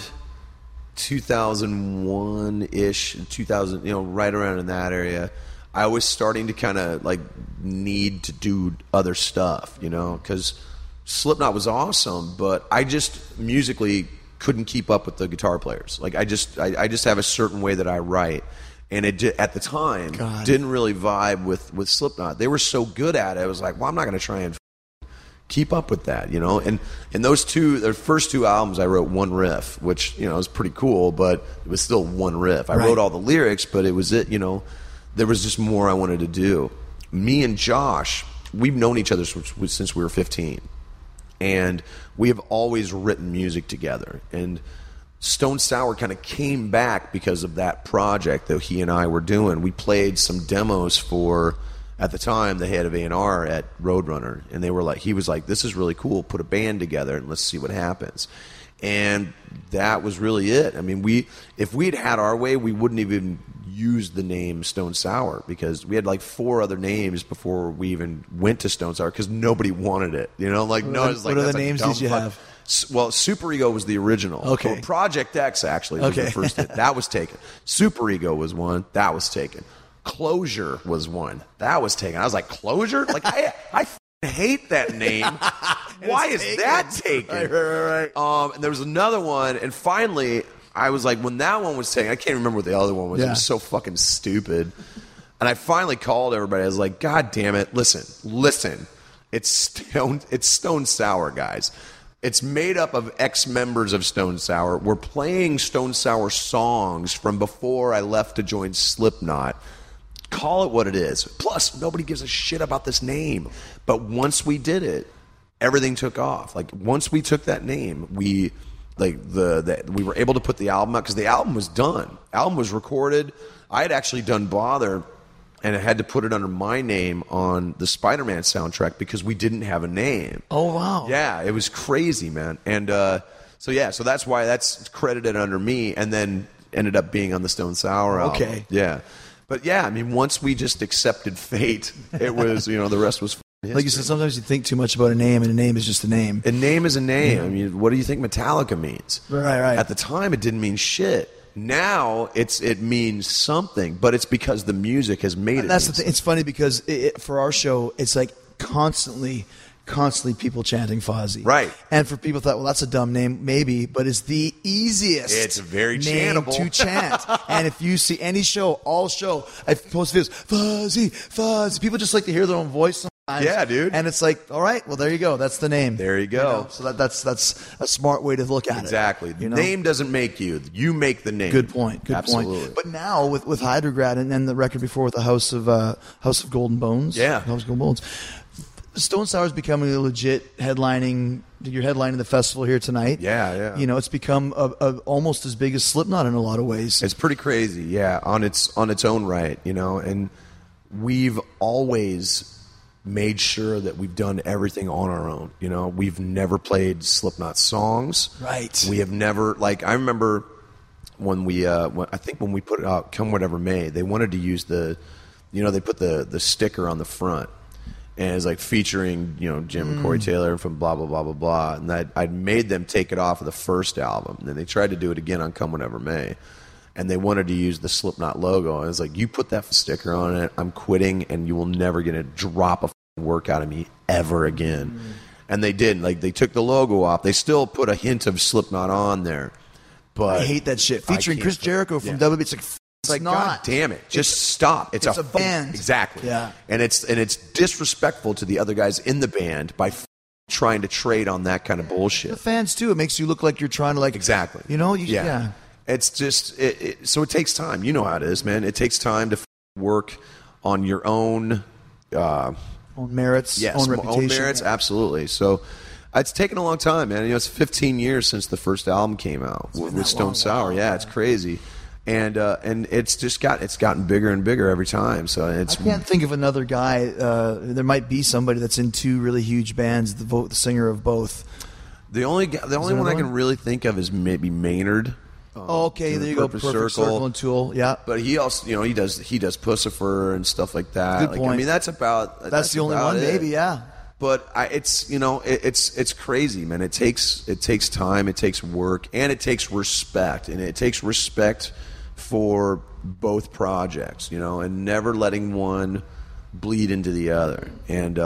2001-ish, 2000, right around in that area, I was starting to kind of like need to do other stuff, because Slipknot was awesome, but I just musically couldn't keep up with the guitar players. Like I just have a certain way that I write, and it at the time didn't really vibe with Slipknot. They were so good at it. I was like, well, I'm not going to try and keep up with that, And their first two albums, I wrote one riff, which was pretty cool, but it was still one riff. I wrote all the lyrics, but it was there was just more I wanted to do. Me and Josh, we've known each other since we were 15. And we have always written music together. And Stone Sour kind of came back because of that project that he and I were doing. We played some demos for, at the time, the head of A&R at Roadrunner. And he was like, this is really cool. Put a band together and let's see what happens. And that was really it. I mean, if we'd had our way, we wouldn't even use the name Stone Sour, because we had like 4 other names before we even went to Stone Sour, because nobody wanted it. What are the names did you have? Well, Super Ego was the original. Okay. Well, Project X actually was the first hit. That was taken. Super Ego was one. That was taken. Closure was one. That was taken. I was like, Closure? Like I hate that name. Why is that taken? Right. And there was another one, and finally I was like, when that one was taken, I can't remember what the other one was. It was so fucking stupid. And I finally called everybody. I was like, God damn it, listen. It's Stone Sour, guys. It's made up of ex-members of Stone Sour. We're playing Stone Sour songs from before I left to join Slipknot. Call it what it is. Plus, nobody gives a shit about this name. But once we did it, everything took off. Like, once we took that name, we were able to put the album out, because the album was done. Album was recorded. I had actually done Bother, and I had to put it under my name on the Spider-Man soundtrack because we didn't have a name. Oh, wow. Yeah, it was crazy, man. And so that's why that's credited under me, and then ended up being on the Stone Sour album. Okay. Yeah. But yeah, I mean, once we just accepted fate, it was, the rest was history. Like you said, sometimes you think too much about a name, and a name is just a name. A name is a name. I mean, what do you think Metallica means? Right. At the time, it didn't mean shit. Now it means something, but it's because the music has made it. That's the thing. It's funny because for our show, it's like constantly people chanting Fozzy. Right. And for people thought, well, that's a dumb name, maybe, but it's the easiest. It's very name chantable to chant. And if you see any show, all show, I post videos, Fozzy. People just like to hear their own voice sometimes. Yeah, dude. And it's like, all right, well, there you go. That's the name. There you go. So that's a smart way to look at exactly. it. The name doesn't make you. You make the name. Good point. Absolutely. But now with Hydrograd and then the record before with the House of Golden Bones. Yeah. House of Golden Bones. Stone Sour is becoming a legit headlining. You're headlining the festival here tonight. Yeah. It's become almost as big as Slipknot in a lot of ways. It's pretty crazy, yeah, on its own right, and we've always made sure that we've done everything on our own. We've never played Slipknot songs. Right. We have never, I remember when we put it out, Come Whatever May, they wanted to use they put the sticker on the front. And it's like featuring, Jim and Corey Taylor from blah, blah, blah, blah, blah. And I'd made them take it off of the first album. And then they tried to do it again on Come Whenever May. And they wanted to use the Slipknot logo. And it's like, you put that sticker on it, I'm quitting, and you will never get a drop of work out of me ever again. And they did. They took the logo off. They still put a hint of Slipknot on there. But I hate that shit. Featuring Chris Jericho from WB. It's like, It's like, not. God damn it, just stop. it's a band. Exactly. Yeah. And it's disrespectful to the other guys in the band by trying to trade on that kind of bullshit. The fans too. It makes you look like you're trying to like Exactly. You know, yeah. It's just so it takes time. You know how it is, man. It takes time to work on your own own merits, yes, own reputation. merits, yeah. absolutely. So it's taken a long time, man. You know, it's 15 years since the first album came out with Stone Sour. Yeah, it's crazy. And it's just gotten bigger and bigger every time. So I can't think of another guy. There might be somebody that's in two really huge bands. The singer of both. the only one I can really think of is maybe Maynard. Okay, there you go. Perfect Circle and Tool. Yeah, But he also, he does Pussifer and stuff like that. Good Like, point. I mean, that's the only about one, it. maybe. Yeah. But it's crazy, man. It takes time, it takes work, and it takes respect, and it takes respect for both projects, and never letting one bleed into the other. And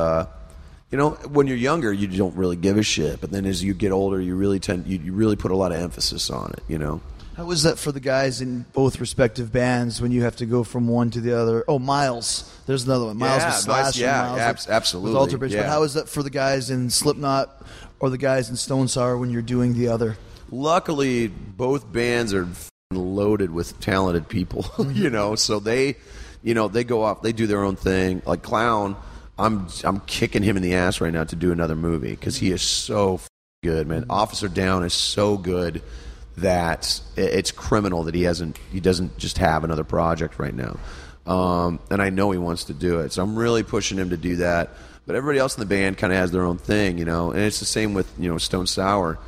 when you're younger, you don't really give a shit, but then as you get older, you really you really put a lot of emphasis on it. How was that for the guys in both respective bands when you have to go from one to the other? Oh, Miles. There's another one. Miles with Slash. Absolutely. With Alter Bridge. Yeah. But how is that for the guys in Slipknot or the guys in Stone Sour when you're doing the other? Luckily, both bands are loaded with talented people, so they go off, they do their own thing. Like Clown, I'm kicking him in the ass right now to do another movie because he is so good, man. Officer Down is so good that it's criminal that he doesn't just have another project right now. And I know he wants to do it, so I'm really pushing him to do that. But everybody else in the band kind of has their own thing, and it's the same with Stone Sour.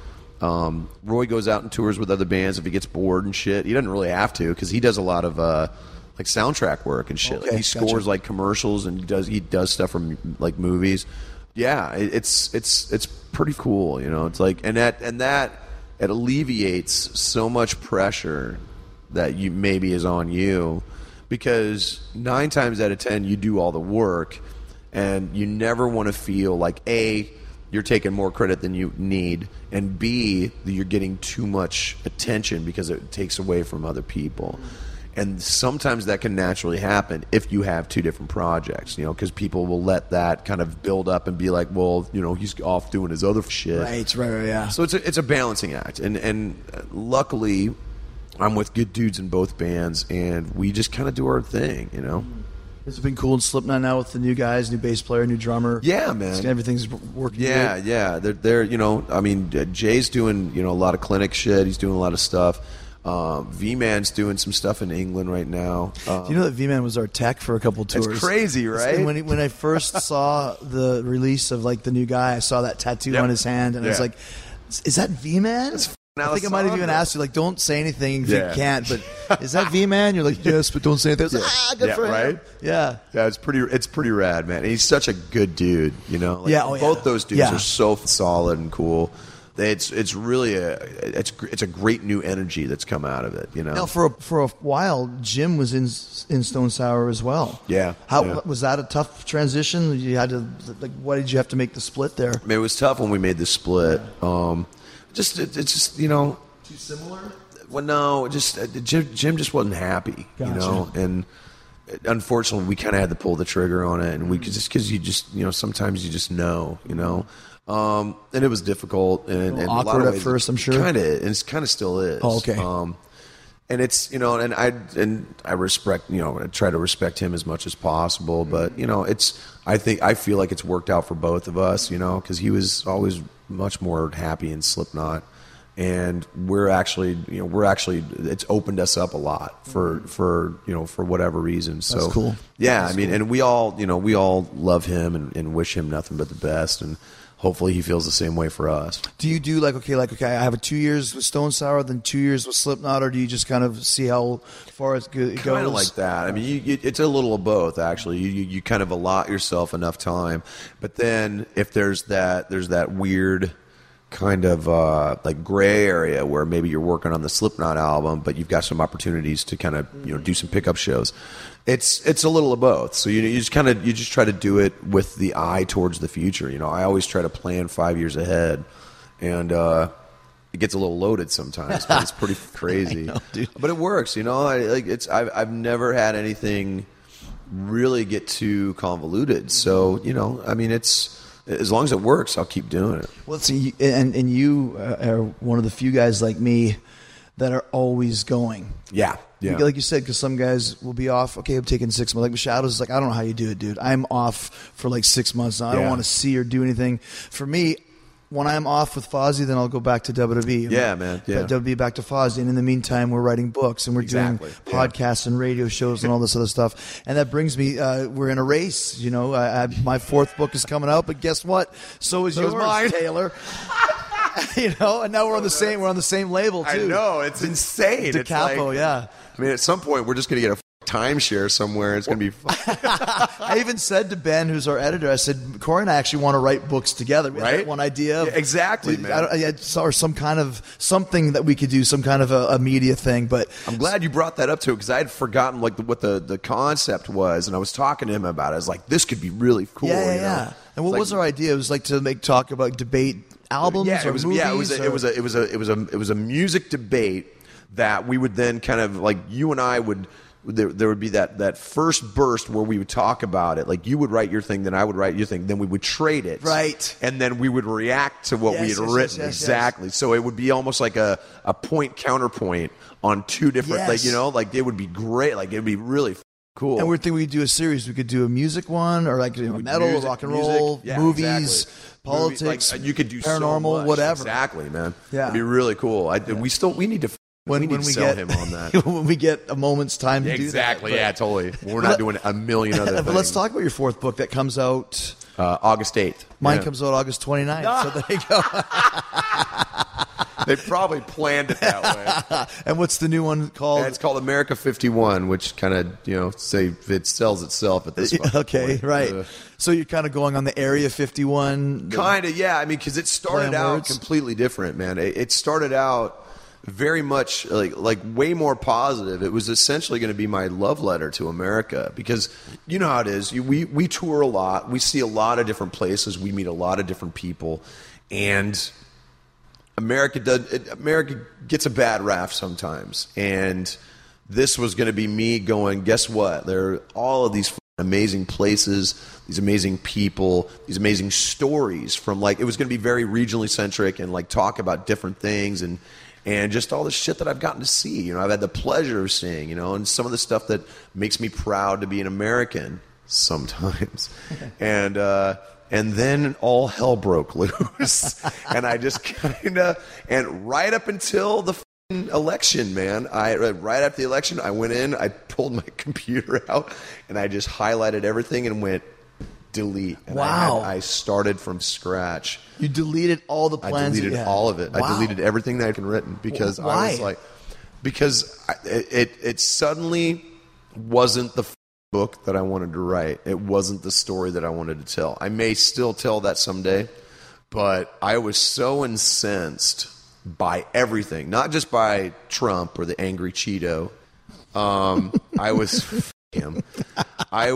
Roy goes out and tours with other bands if he gets bored and shit. He doesn't really have to because he does a lot of like soundtrack work and shit. Okay, like he scores like commercials and he does stuff from like movies. Yeah, it's pretty cool, It's like and that it alleviates so much pressure that maybe is on you because 9 times out of 10 you do all the work and you never want to feel like A, you're taking more credit than you need, and B, that you're getting too much attention because it takes away from other people. And sometimes that can naturally happen if you have 2 different projects, because people will let that kind of build up and be like, well, he's off doing his other shit. Right, yeah. So it's a balancing act. And luckily, I'm with good dudes in both bands, and we just kind of do our thing, It's been cool in Slipknot now with the new guys, new bass player, new drummer. Yeah, man. Everything's working Yeah, good. yeah. They're I mean, Jay's doing, a lot of clinic shit. He's doing a lot of stuff. V-Man's doing some stuff in England right now. Do you know that V-Man was our tech for a couple tours? It's crazy, right? And when I first saw the release of like the new guy, I saw that tattoo on his hand, and I was like, "Is that V-Man?" I think I might have even asked you, like, don't say anything if you can't, but is that V-Man? You're like, yes, but don't say anything. Good for him. Right? Yeah. Yeah, it's pretty rad, man. And he's such a good dude, Like, both those dudes are so solid and cool. It's really it's a great new energy that's come out of it, Now, for a while, Jim was in Stone Sour as well. Yeah. Was that a tough transition? You had to why did you have to make the split there? I mean, it was tough when we made the split. It's just too similar. Well, no, Jim just wasn't happy, and unfortunately, we kind of had to pull the trigger on it, and we could just because sometimes you just know. And it was difficult and awkward a lot of ways, at first, I'm sure. Kind of, and it kind of still is. Oh, okay. And it's and I respect I try to respect him as much as possible, but I feel like it's worked out for both of us, because he was always much more happy in Slipknot, and we're actually it's opened us up a lot for whatever reason. So that's cool. Yeah, That's I mean, cool. and we all love him and wish him nothing but the best, and hopefully he feels the same way for us. Do you do okay, I have a 2 years with Stone Sour, then 2 years with Slipknot, or do you just kind of see how far it goes? Kind of like that. I mean, it's a little of both, actually. You kind of allot yourself enough time, but then if there's that weird kind of like gray area where maybe you're working on the Slipknot album, but you've got some opportunities to kind of do some pickup shows. It's a little of both. So you just try to do it with the eye towards the future. I always try to plan 5 years ahead, and it gets a little loaded sometimes, but it's pretty crazy. I know, dude. But it works, you know. I've never had anything really get too convoluted. So, you know, I mean, it's as long as it works, I'll keep doing it. Well, see, and you are one of the few guys like me that are always going. Yeah. Like you said, because some guys will be off. Okay, I'm taking 6 months. Like Machadow's like, I don't know how you do it, dude. I'm off for like 6 months now. I don't want to see or do anything. For me, when I'm off with Fozzy, then I'll go back to WWE. Yeah, man. Yeah. WWE back to Fozzy. And in the meantime, we're writing books and we're doing podcasts and radio shows and all this other stuff. And that brings me, we're in a race. You know, my 4th book is coming out, but guess what? So is yours, mine. Taylor. You know, and now we're on the same. We're on the same label too. I know, it's insane. Da It's Capo, like, yeah. I mean, at some point, we're just going to get a timeshare somewhere. It's going to be fun. I even said to Ben, who's our editor, I said, Corey and I actually want to write books together. We had that one idea. Yeah, exactly, man. Or some kind of something that we could do, some kind of a media thing. But I'm glad you brought that up too, because I had forgotten like what the concept was, and I was talking to him about it. I was like, this could be really cool. Yeah. And what was our idea? It was like to talk about debate albums or movies. Yeah, it was a music debate that we would then kind of like you and I would. There would be that first burst where we would talk about it. Like you would write your thing, then I would write your thing, then we would trade it. Right. And then we would react to what we had written. Yes, exactly. yes. So it would be almost like a point counterpoint on two different, like, you know, like it would be great. Like it would be really cool. And we're thinking we could do a series. We could do a music one or like metal, music, rock and roll, movies, politics, like, you could do paranormal, so much. whatever. Exactly, man. Yeah. It'd be really cool. We need to when we sell get him on that. when we get a moment's time to do that. Exactly. Yeah, totally. We're not doing a million other things. But let's talk about your 4th book that comes out August 8th. Mine comes out August 29th. So there you go. They probably planned it that way. And what's the new one called? Yeah, it's called America 51, which kind of, you know, say it sells itself at this point. Okay, right. So you're kind of going on the Area 51. Kind of, yeah. I mean, because it started out completely different, man. It started out very much like way more positive. It was essentially going to be my love letter to America, because you know how it is. We tour a lot. We see a lot of different places. We meet a lot of different people, and America gets a bad rap sometimes. And this was going to be me going, guess what? There are all of these amazing places, these amazing people, these amazing stories from, like, it was going to be very regionally centric and like talk about different things and just all the shit that I've gotten to see. You know, I've had the pleasure of seeing, you know, and some of the stuff that makes me proud to be an American sometimes. And then all hell broke loose. And I just and right up until the election, man, right after the election, I went in, I pulled my computer out, and I just highlighted everything and went delete. And wow. I started from scratch. You deleted all the plans? I deleted all of it. Wow. I deleted everything that I had written because why? I was like, because it suddenly wasn't the book that I wanted to write. It wasn't the story that I wanted to tell. I may still tell that someday, but I was so incensed by everything, not just by Trump or the angry Cheeto. I was him. I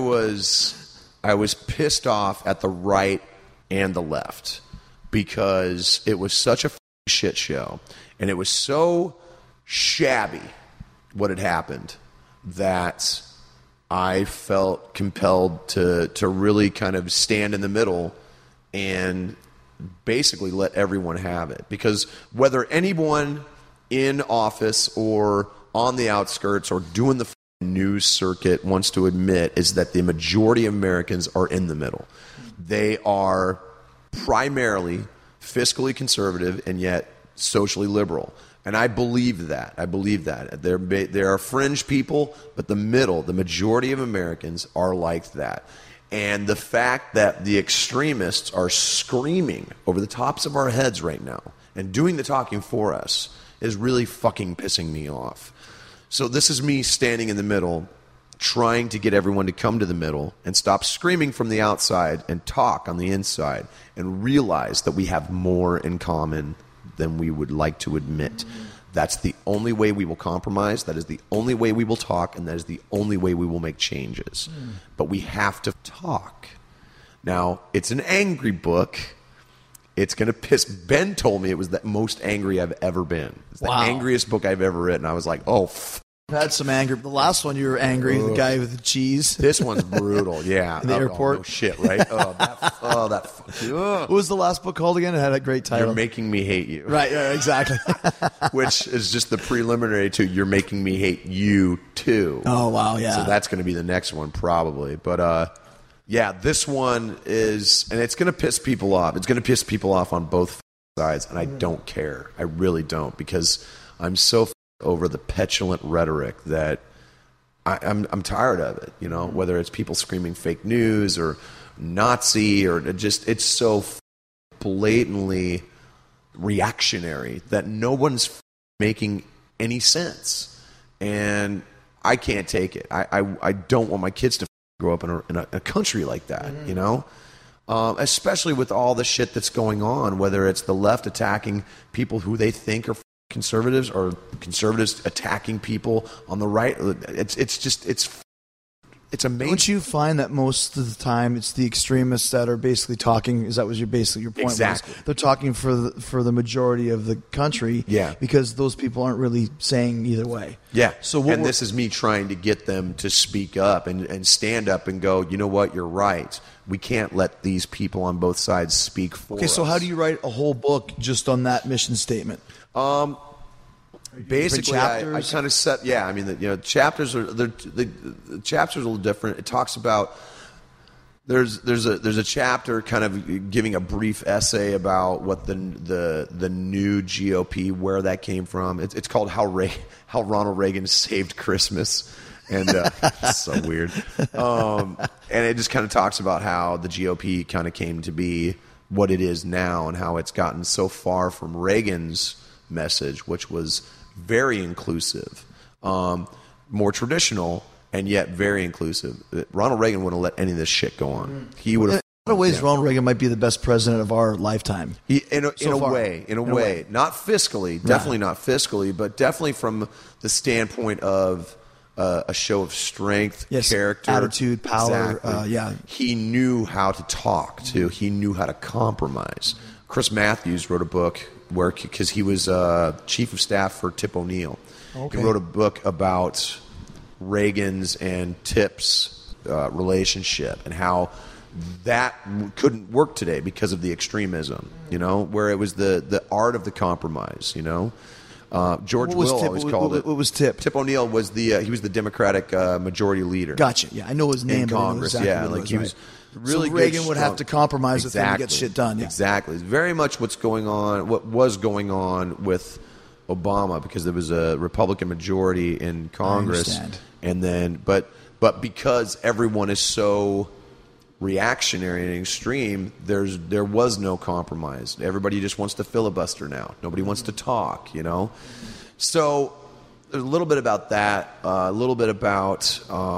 was pissed off at the right and the left because it was such a shit show, and it was so shabby what had happened that I felt compelled to really kind of stand in the middle and basically let everyone have it. Because whether anyone in office or on the outskirts or doing the news circuit wants to admit is that the majority of Americans are in the middle. They are primarily fiscally conservative and yet socially liberal. And I believe that. There are fringe people, but the majority of Americans are like that. And the fact that the extremists are screaming over the tops of our heads right now and doing the talking for us is really fucking pissing me off. So this is me standing in the middle, trying to get everyone to come to the middle and stop screaming from the outside and talk on the inside and realize that we have more in common than we would like to admit. That's the only way we will compromise. That is the only way we will talk, and that is the only way we will make changes. But we have to talk. Now, it's an angry book, It's going to piss. Ben told me it was the most angry I've ever been. It's the angriest book I've ever written. I was like, oh, I've had some anger. The last one you were angry, the guy with the cheese. this one's brutal. Yeah. In the airport. Oh, no shit, right? What was the last book called again? It had a great title. You're Making Me Hate You. Right, yeah, exactly. Which is just the preliminary to You're Making Me Hate You Too. Oh, wow, yeah. So that's going to be the next one probably. But yeah, this one is, and it's going to piss people off. It's going to piss people off on both sides, and I don't care. I really don't, because I'm so over the petulant rhetoric that I'm tired of it. You know, whether it's people screaming fake news or Nazi or just, it's so blatantly reactionary that no one's making any sense, and I can't take it. I don't want my kids to grow up in a country like that. You know. Especially with all the shit that's going on, whether it's the left attacking people who they think are conservatives or conservatives attacking people on the right. It's amazing. Don't you find that most of the time it's the extremists that are basically talking? Is that was your point? Exactly. They're talking for the majority of the country. Yeah. Because those people aren't really saying either way. Yeah. So this is me trying to get them to speak up and stand up and go, you know what, you're right. We can't let these people on both sides speak for us. Okay, so how do you write a whole book just on that mission statement? Basically, I kind of set. Yeah, I mean, chapters are the chapters are a little different. It talks about there's a chapter kind of giving a brief essay about what the new GOP, where that came from. It's called how Ronald Reagan saved Christmas. And it's so weird. And it just kind of talks about how the GOP kind of came to be what it is now and how it's gotten so far from Reagan's message, which was very inclusive, more traditional, and yet very inclusive. Ronald Reagan wouldn't let any of this shit go on. He would have. In a lot of ways, Ronald Reagan might be the best president of our lifetime. In a way. Not fiscally, definitely not fiscally, but definitely from the standpoint of a show of strength, character, attitude, power. Exactly. He knew how to talk too. He knew how to compromise. Chris Matthews wrote a book because he was chief of staff for Tip O'Neill. Okay. He wrote a book about Reagan's and Tip's relationship and how that couldn't work today because of the extremism. You know, where it was the art of the compromise. You know. George Will always called it. What was Tip? Tip O'Neill was he was the Democratic majority leader. Gotcha. Yeah, I know his name in Congress. Exactly he was really so Reagan good, would have to compromise if they get shit done. Yeah. Exactly. It's very much what was going on with Obama, because there was a Republican majority in Congress, and then but because everyone is so reactionary and extreme, there was no compromise. Everybody just wants to filibuster now. Nobody wants to talk, you know. So there's a little bit about that, a little bit about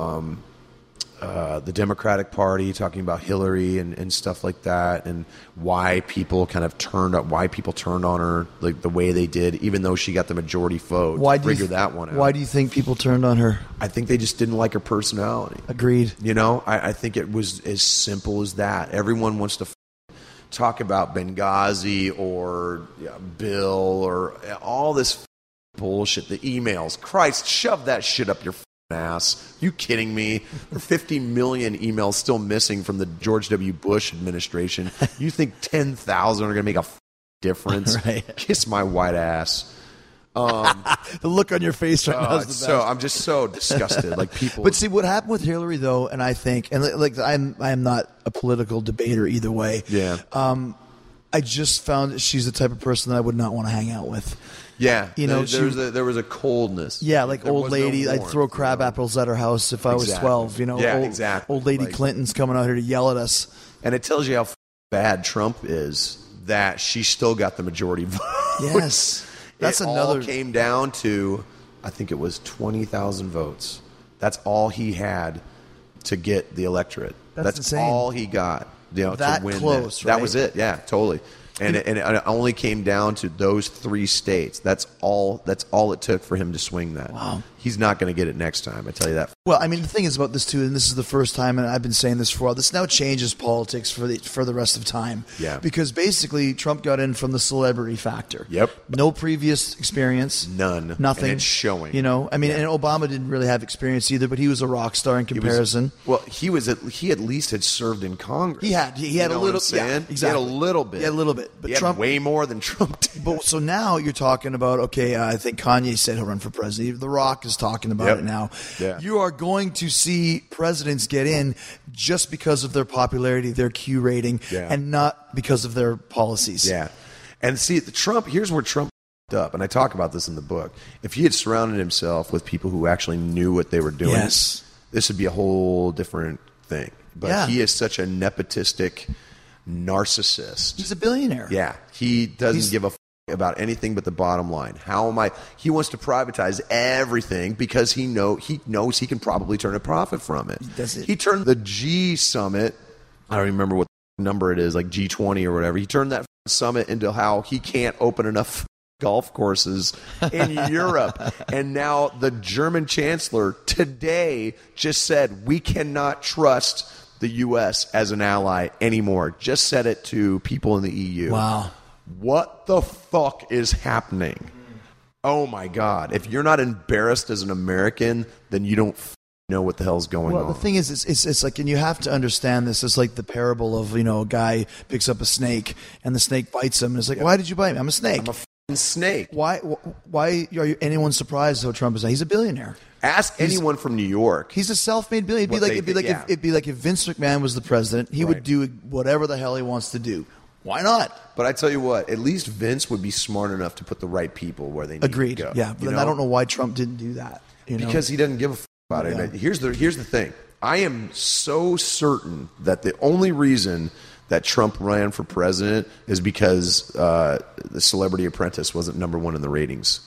the Democratic Party, talking about Hillary and stuff like that, and why people turned on her like the way they did, even though she got the majority vote. Figure that one out. Why do you think people turned on her? I think they just didn't like her personality. Agreed. You know, I think it was as simple as that. Everyone wants to talk about Benghazi or Bill or all this bullshit, the emails. Christ, shove that shit up your ass. You kidding me? There are 50 million emails still missing from the George W. Bush administration. You think 10,000 are going to make a difference? Right. Kiss my white ass. The look on your face right now is the best. So I'm just so disgusted. Like people. But see what happened with Hillary though, and I think, and like I am not a political debater either way. Yeah. I just found that she's the type of person that I would not want to hang out with. Yeah, you know, there was a coldness. Yeah, like old lady. I'd throw crab apples at her house if I was 12. You know, old lady Clinton's coming out here to yell at us. And it tells you how bad Trump is that she still got the majority vote. Yes, that's another. All came down to, I think it was 20,000 votes. That's all he had to get the electorate. That's insane. all he got. You know, that to win close. That was it. Yeah, totally. And it only came down to those 3 states. That's all it took for him to swing that. Wow. He's not going to get it next time, I tell you that. Well, I mean, the thing is about this too, and this is the first time, and I've been saying this for a while. This now changes politics for the rest of time. Yeah. Because basically, Trump got in from the celebrity factor. Yep. No previous experience. None. Nothing. And it's showing. You know, I mean, and Obama didn't really have experience either, but he was a rock star in comparison. He at least had served in Congress. He had You a know little. what I'm saying? Yeah, exactly. He had a little bit. He had a little bit, but He had Trump way more than Trump did. But so now you're talking about, okay, I think Kanye said he'll run for president. The Rock is talking about it now. Yeah. You are going to see presidents get in just because of their popularity, their Q rating, and not because of their policies. Yeah. And see, here's where Trump f***ed up, and I talk about this in the book. If he had surrounded himself with people who actually knew what they were doing, Yes. this would be a whole different thing. But Yeah. he is such a nepotistic narcissist. He's a billionaire. Yeah, he doesn't give a f- about anything but the bottom line. He wants to privatize everything because he knows he can probably turn a profit from it. He turned the G Summit, I don't remember what number it is, like G20 or whatever. He turned that summit into how he can't open enough golf courses in Europe. And now the German chancellor today just said we cannot trust the U.S. as an ally anymore. Just said it to people in the EU. Wow. What the fuck is happening? Oh my God. If you're not embarrassed as an American, then you don't know what the hell's going on. Well, the thing is, it's like, and you have to understand this. It's like the parable of, a guy picks up a snake and the snake bites him. And it's like, why did you bite me? I'm a snake. I'm a f***ing snake. Why are anyone surprised how Trump is? He's a billionaire. Ask anyone from New York. He's a self-made billionaire. It'd be like if Vince McMahon was the president, he would do whatever the hell he wants to do. Why not? But I tell you what, at least Vince would be smart enough to put the right people where they need Agreed. to go. Yeah, but then I don't know why Trump didn't do that. Because he doesn't give a f*** about it. Here's the thing. I am so certain that the only reason that Trump ran for president is because the Celebrity Apprentice wasn't number 1 in the ratings.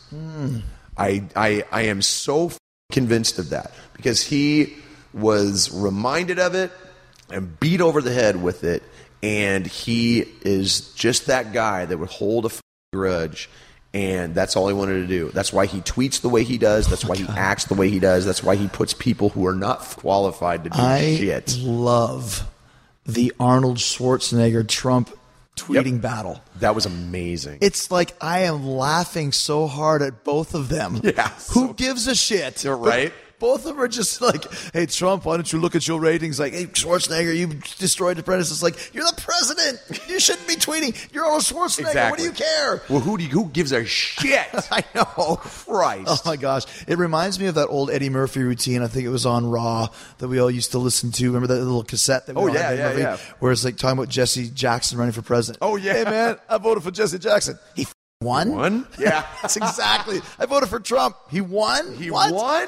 I am so convinced of that because he was reminded of it and beat over the head with it. And he is just that guy that would hold a grudge, and that's all he wanted to do. That's why he tweets the way he does. That's why he acts the way he does. That's why he puts people who are not qualified to do shit. I love the Arnold Schwarzenegger Trump tweeting battle. That was amazing. It's like I am laughing so hard at both of them. Yeah. Who gives a shit? You're right. Both of them are just like, hey, Trump, why don't you look at your ratings? Like, hey, Schwarzenegger, you destroyed the Apprentice. It's like, you're the president. You shouldn't be tweeting. You're Arnold Schwarzenegger. Exactly. What do you care? Well, who gives a shit? I know. Christ. Oh, my gosh. It reminds me of that old Eddie Murphy routine. I think it was on Raw that we all used to listen to. Remember that little cassette that we all had? Eddie Murphy? Where it's like talking about Jesse Jackson running for president. Oh, yeah. Hey, man, I voted for Jesse Jackson. He won? Won? Yeah. That's exactly. I voted for Trump. He won? He What? won?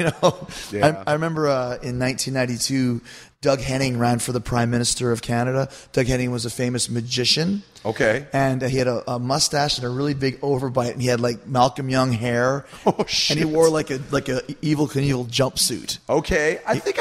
Yeah. I remember in 1992, Doug Henning ran for the Prime Minister of Canada. Doug Henning was a famous magician. Okay. And he had a mustache and a really big overbite, and he had like Malcolm Young hair. Oh, shit. And he wore like a Evel Knievel jumpsuit. Okay. I think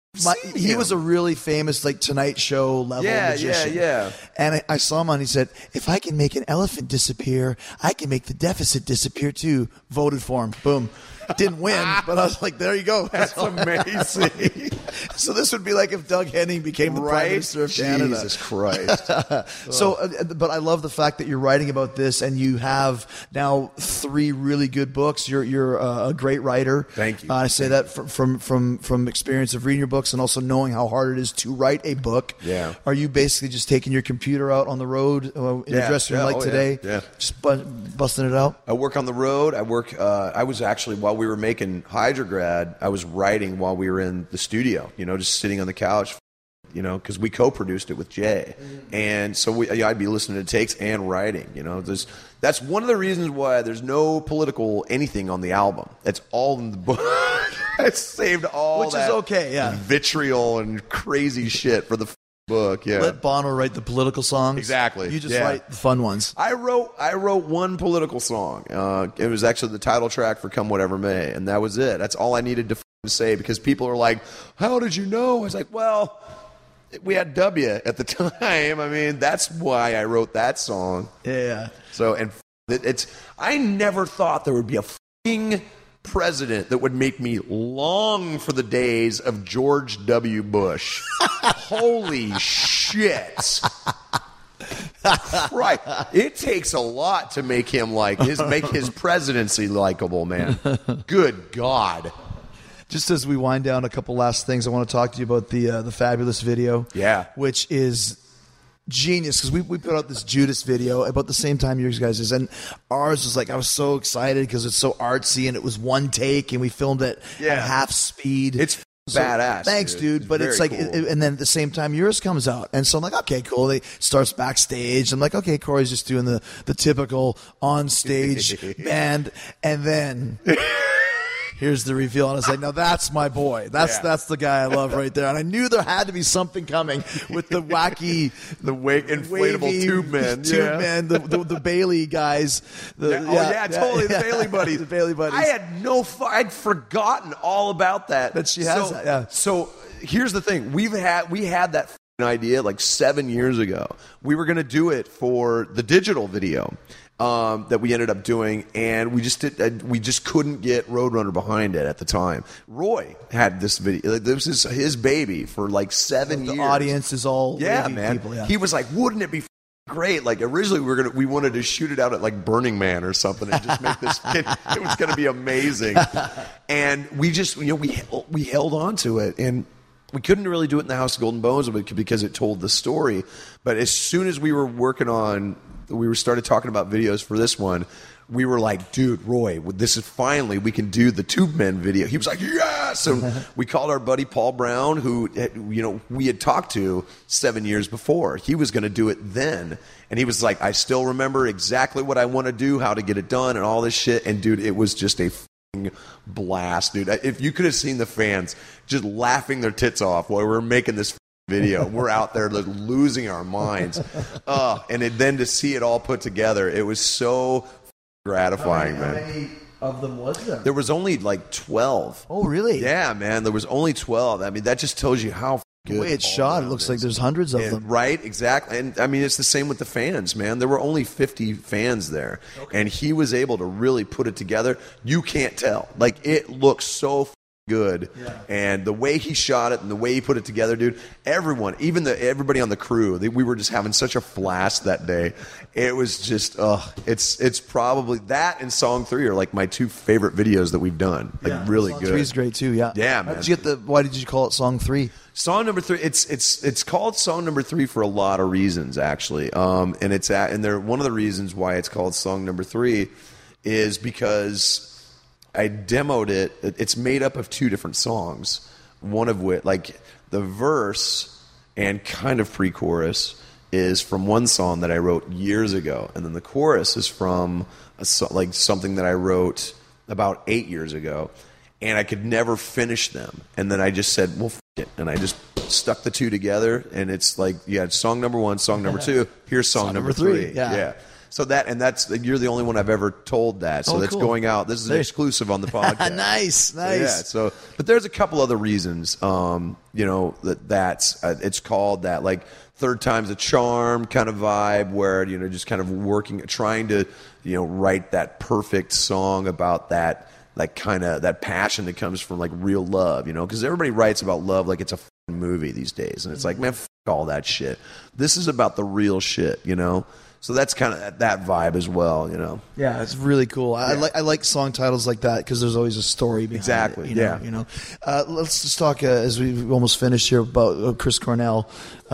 He was a really famous like Tonight Show level magician. Yeah. And I saw him on. He said, "If I can make an elephant disappear, I can make the deficit disappear too." Voted for him. Boom. Didn't win, but I was like, "There you go." That's amazing. So this would be like if Doug Henning became the Prime Minister of Canada. Jesus Christ. But I love the fact that you're writing about this, and you have now 3 really good books. You're a great writer. Thank you. I say that from experience of reading your books and also knowing how hard it is to write a book. Yeah. Are you basically just taking your computer out on the road in the dressing room like today? Yeah. Just busting it out? I work on the road. I was actually, while we were making Hydrograd, I was writing while we were in the studio, just sitting on the couch, because we co-produced it with Jay. And so I'd be listening to takes and writing, that's one of the reasons why there's no political anything on the album. It's all in the book. I saved all Which that is okay, yeah. vitriol and crazy shit for the book. Yeah. Let Bono write the political songs. Exactly. You just write the fun ones. I wrote one political song. It was actually the title track for Come Whatever May, and that was it. That's all I needed to say, because people are like, how did you know? I was like, well, we had W at the time. I mean, that's why I wrote that song. Yeah. So, and I never thought there would be a fucking president that would make me long for the days of George W. Bush. Holy shit. Right. It takes a lot to make him make his presidency likable, man. Good God. Just as we wind down, a couple last things, I want to talk to you about the Fabulous video. Yeah. Which is genius, because we put out this Judas video about the same time yours guys is, and ours was like, I was so excited because it's so artsy and it was one take and we filmed it at half speed. It's badass. Thanks, dude. But it's like, cool. And then at the same time yours comes out, and so I'm like, okay, cool. They starts backstage. I'm like, okay, Corey's just doing the typical on stage band, and then. Here's the reveal, and I was like, "Now that's my boy. That's the guy I love right there." And I knew there had to be something coming with the wacky, inflatable wavy tube men, the Bailey guys. Totally, the Bailey buddies. The Bailey buddies. I had I'd forgotten all about that. That she has that, yeah. So here's the thing: we had that idea like 7 years ago. We were going to do it for the digital video. That we ended up doing, and we just couldn't get Roadrunner behind it at the time. Roy had this video. This is his baby for like 7 years. The audience is all man. people. Yeah. He was like, "Wouldn't it be great?" Like originally we wanted to shoot it out at like Burning Man or something and just make this. It was going to be amazing, and we just we held on to it and. We couldn't really do it in the House of Golden Bones because it told the story. But as soon as we started talking about videos for this one, we were like, dude, Roy, this is finally, we can do the Tube Men video. He was like, yes! So we called our buddy Paul Brown, who, we had talked to 7 years before. He was going to do it then. And he was like, I still remember exactly what I want to do, how to get it done, and all this shit. And dude, it was just a blast, dude. If you could have seen the fans just laughing their tits off while we were making this video, we're out there losing our minds. And then to see it all put together, it was so gratifying, man. How many of them was there? There was only like 12. Oh, really? Yeah, man. There was only 12. I mean, that just tells you how good. The way it's shot, it looks like there's hundreds of them. Right, exactly. And I mean, it's the same with the fans, man. There were only 50 fans there. Okay. And he was able to really put it together. You can't tell. Like, it looks so good. Yeah. And the way he shot it and the way he put it together, dude, everyone, even everybody on the crew, we were just having such a blast that day. It was just, it's probably that and Song 3 are like my two favorite videos that we've done. Like, really Song good. 3 is great too, yeah. Yeah, man. Why did you call it Song 3? Song number 3. It's called Song number 3 for a lot of reasons, actually. And one of the reasons why it's called Song number 3 is because I demoed it. It's made up of two different songs. One of which, like the verse and kind of pre-chorus, is from one song that I wrote years ago, and then the chorus is from something that I wrote about 8 years ago, and I could never finish them. And then I just said, well, f*** it, and I just stuck the two together, and it's like, song number 1, song number 2. Here's song number 3. Yeah. So that's you're the only one I've ever told that. So that's cool. going out. This is an exclusive on the podcast. Nice. But there's a couple other reasons. That's it's called that, like third time's a charm kind of vibe, where just kind of trying to write that perfect song about that, like kind of that passion that comes from like real love, because everybody writes about love like it's a movie these days, and it's like, man, all that shit. This is about the real shit, So that's kind of that vibe as well, Yeah, it's really cool. I like song titles like that because there's always a story behind exactly. it. Let's just talk as we almost finished here about Chris Cornell.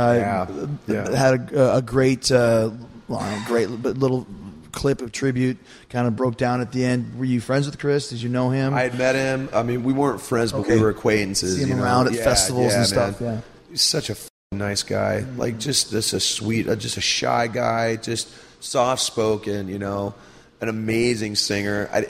Had a great little clip of tribute. Kind of broke down at the end. Were you friends with Chris? Did you know him? I had met him. I mean, we weren't friends, but we were acquaintances. See him around at festivals and stuff. Man. Yeah, he's such a nice guy, like just a sweet, just a shy guy, just soft spoken, an amazing singer. I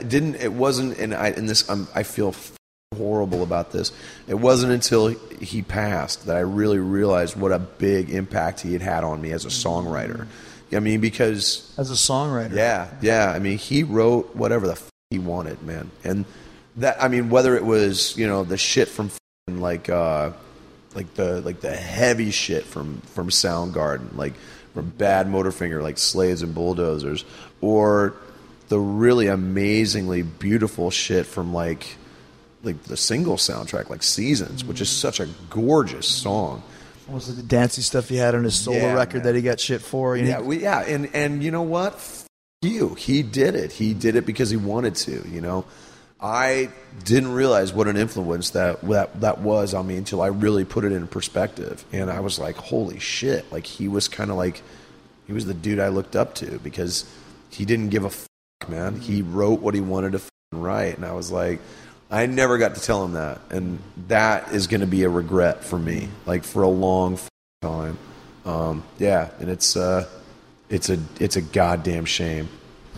feel horrible about this. It wasn't until he passed that I really realized what a big impact he had on me as a songwriter. I mean, because as a songwriter, yeah. I mean, he wrote whatever the he wanted, man, and that, I mean, whether it was the shit from like the heavy shit from Soundgarden, like from Bad Motorfinger, like Slaves and Bulldozers, or the really amazingly beautiful shit from like the single soundtrack, like Seasons, which is such a gorgeous song. Was it the dancey stuff he had on his solo record that he got shit for? And you know what? He did it. He did it because he wanted to. You know, I didn't realize what an influence that was on me until I really put it in perspective, and I was like, holy shit! Like he was kind of like he was the dude I looked up to because he didn't give a fuck, man. He wrote what he wanted to write, and I was like, I never got to tell him that, and that is going to be a regret for me, like for a long time. And it's a goddamn shame.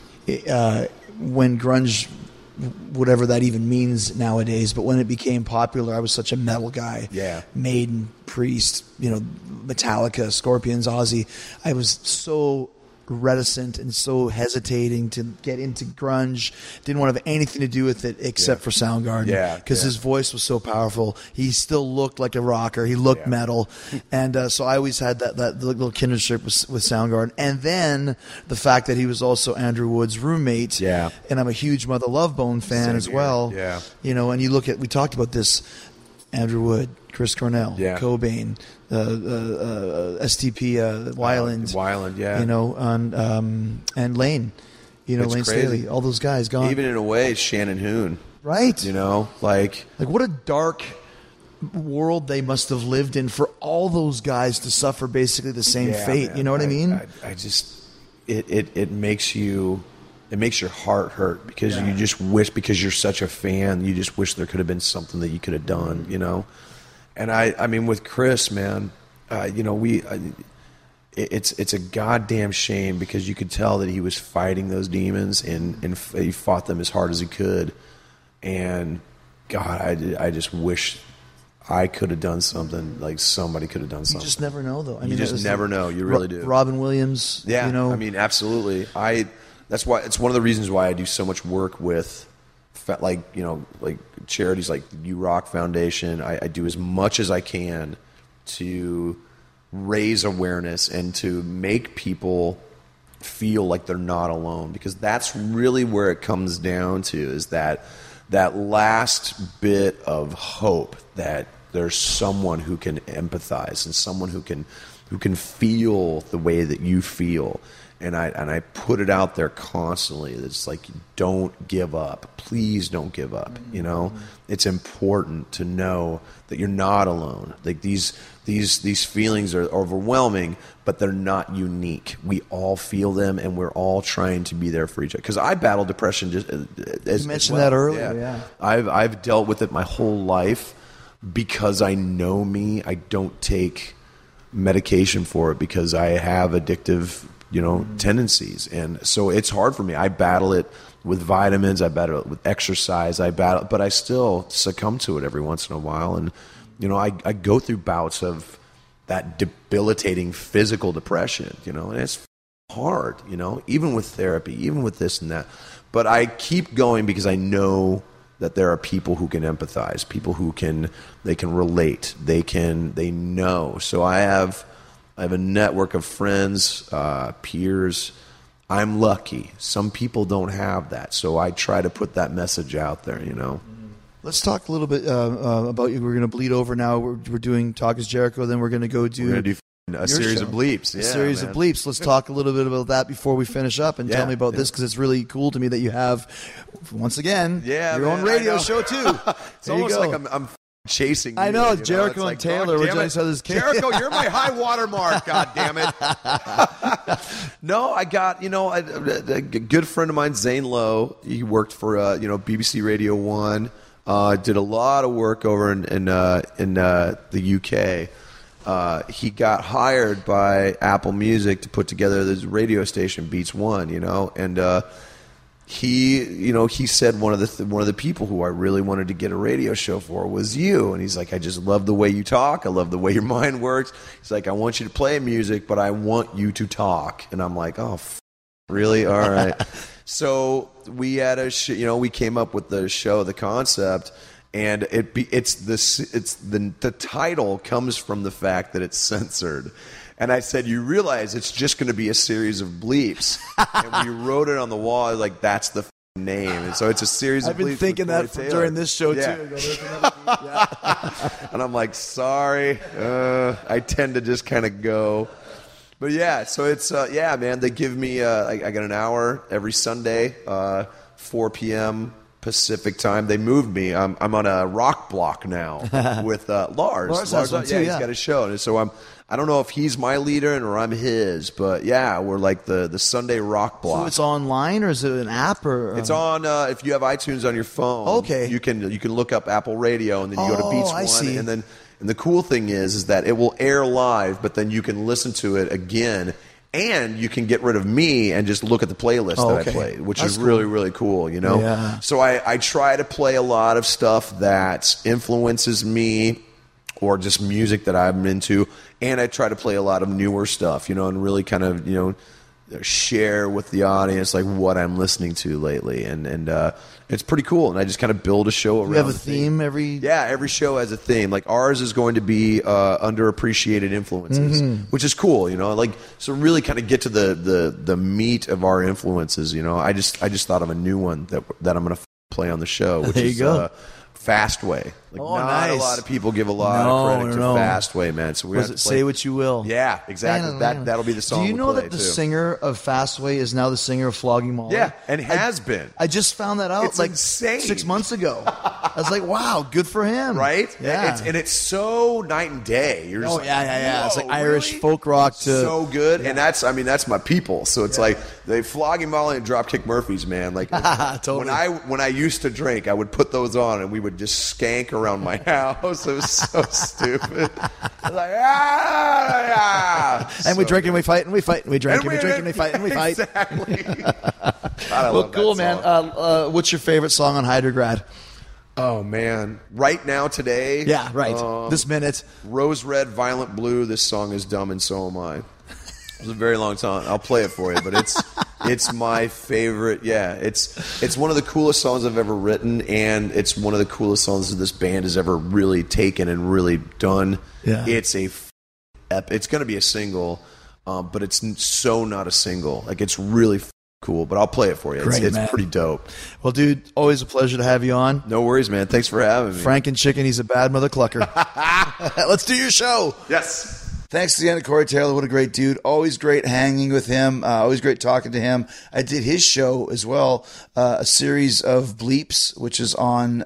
When grunge, whatever that even means nowadays, but when it became popular, I was such a metal guy. Yeah. Maiden, Priest, Metallica, Scorpions, Ozzy. I was so reticent and so hesitating to get into grunge. Didn't want to have anything to do with it except for Soundgarden. Yeah, because his voice was so powerful. He still looked like a rocker. He looked metal, and so I always had that little kinship with Soundgarden. And then the fact that he was also Andrew Wood's roommate. Yeah, and I'm a huge Mother Love Bone fan as well. Yeah, and you look at, we talked about this, Andrew Wood, Chris Cornell, Cobain, STP, Weiland, and Lane, Lane crazy. Staley, all those guys gone. Even in a way, Shannon Hoon, right? Like what a dark world they must have lived in for all those guys to suffer basically the same fate. Man, you know what I mean? I just it makes you. It makes your heart hurt because you just wish, because you're such a fan, you just wish there could have been something that you could have done, And I mean, with Chris, man, it's a goddamn shame because you could tell that he was fighting those demons and he fought them as hard as he could. And God, I just wish I could have done something, like somebody could have done something. You just never know, though. You just never know. You really do. Robin Williams, I mean, absolutely. That's why it's one of the reasons why I do so much work with, like charities like the You Rock Foundation. I do as much as I can to raise awareness and to make people feel like they're not alone, because that's really where it comes down to, is that last bit of hope that there's someone who can empathize and someone who can feel the way that you feel. And I put it out there constantly. It's like, don't give up. Please don't give up. It's important to know that you're not alone. Like these feelings are overwhelming, but they're not unique. We all feel them, and we're all trying to be there for each other. Because I battle depression just as you mentioned well. that earlier. Yeah. I've dealt with it my whole life because I know me. I don't take medication for it because I have addictive tendencies. And so it's hard for me. I battle it with vitamins. I battle it with exercise. But I still succumb to it every once in a while. And, I go through bouts of that debilitating physical depression, and it's hard, even with therapy, even with this and that. But I keep going because I know that there are people who can empathize, people who can relate. They know. So I have a network of friends, peers. I'm lucky. Some people don't have that, so I try to put that message out there, Let's talk a little bit about you. We're going to bleed over now. We're doing Talk is Jericho, then we're going to go do a series of bleeps. A series of bleeps. Let's talk a little bit about that before we finish up, and tell me about this, because it's really cool to me that you have, once again, your own radio show, too. It's almost like I'm chasing you. I know, it's Jericho and Taylor were just on this case. Jericho, you're my high water mark, God damn it. No, I got, a good friend of mine, Zane Lowe. He worked for, BBC Radio 1. Did a lot of work over in the UK. He got hired by Apple Music to put together this radio station, Beats One, and he said one of the people who I really wanted to get a radio show for was you. And he's like, I just love the way you talk. I love the way your mind works. He's like, I want you to play music, but I want you to talk. And I'm like, oh, really? All right. So we had we came up with the show, the concept, And the title comes from the fact that it's censored. And I said, you realize it's just going to be a series of bleeps. And we wrote it on the wall like that's the name. And so it's a series of bleeps. I've been thinking that during this show too. And I'm like, sorry. I tend to just kind of go. But yeah, so it's man. They give me I got an hour every Sunday, 4 p.m. Pacific time. They moved me. I'm on a rock block now with Lars. Lars has he's got a show, and so I don't know if he's my leader or I'm his, but yeah, we're like the Sunday rock block. So it's online, or is it an app? Or it's on if you have iTunes on your phone. Okay, you can look up Apple Radio, and then you go to Beats I One, see. and the cool thing is that it will air live, but then you can listen to it again. And you can get rid of me and just look at the playlist that I played, which is really, really cool, you know? Yeah. So I try to play a lot of stuff that influences me or just music that I'm into. And I try to play a lot of newer stuff, you know, and really kind of, you know, share with the audience like what I'm listening to lately. And it's pretty cool. And I just kind of build a show around you have a the theme every... Yeah, every show has a theme. Like ours is going to be underappreciated influences, which is cool, you know. Like so, really kind of get to the meat of our influences. You know, I just thought of a new one that I'm going to play on the show, which is Fastway. Like not a lot of people give a lot of credit to Fastway, man. So we have to Say What You Will. Yeah, exactly. That'll be the song. Do you know that the too. singer of Fastway is now the singer of Flogging Molly? Yeah, and has been. I just found that out It's insane. 6 months ago. I was like, wow, good for him. Right? Yeah. It's so night and day. You're just yeah. It's like whoa, Irish really? folk rock to... So good. Yeah. And that's my people. So it's like they Flogging Molly and Dropkick Murphys, man. Like totally. when I used to drink, I would put those on and we would just skank around my house. It was so stupid. I was like, and we drink and we fight and we fight and we drink and we drink and we fight and we fight. Exactly. Well, cool, man. What's your favorite song on Hydrograd? Oh, man. Right now, today. Yeah, right. This minute. Rose Red, Violent Blue. This song is dumb and so am I. It was a very long time. I'll play it for you, but it's my favorite. Yeah, it's one of the coolest songs I've ever written, and it's one of the coolest songs that this band has ever really taken and really done. Yeah. It's it's going to be a single, but it's so not a single. Like it's really cool, but I'll play it for you. Great, it's man. pretty dope. Well, dude, always a pleasure to have you on. No worries, man. Thanks for having me. Frank and Chicken, he's a bad mother clucker. Let's do your show. Yes. Thanks again to Corey Taylor. What a great dude. Always great hanging with him. Always great talking to him. I did his show as well, a series of bleeps, which is on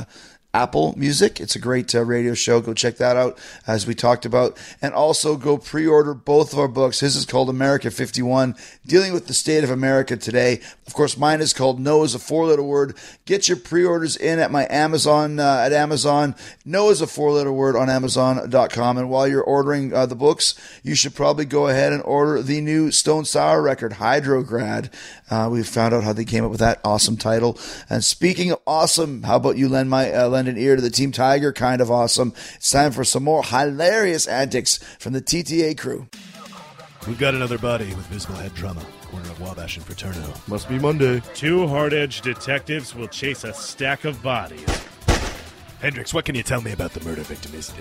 Apple Music. It's a great radio show. Go check that out, as we talked about. And also go pre-order both of our books. His is called America 51, dealing with the state of America today. Of course, mine is called No is a four-letter word. Get your pre-orders in at my Amazon, at Amazon. No is a four-letter word on Amazon.com. And while you're ordering the books, you should probably go ahead and order the new Stone Sour record, Hydrograd. We found out how they came up with that awesome title. And speaking of awesome, how about you lend an ear to the Team Tiger kind of awesome? It's time for some more hilarious antics from the TTA crew. We've got another body with visible head trauma. Corner of Wabash and Fraterno. Must be Monday. Two hard-edged detectives will chase a stack of bodies. Hendrix, what can you tell me about the murder victim? Is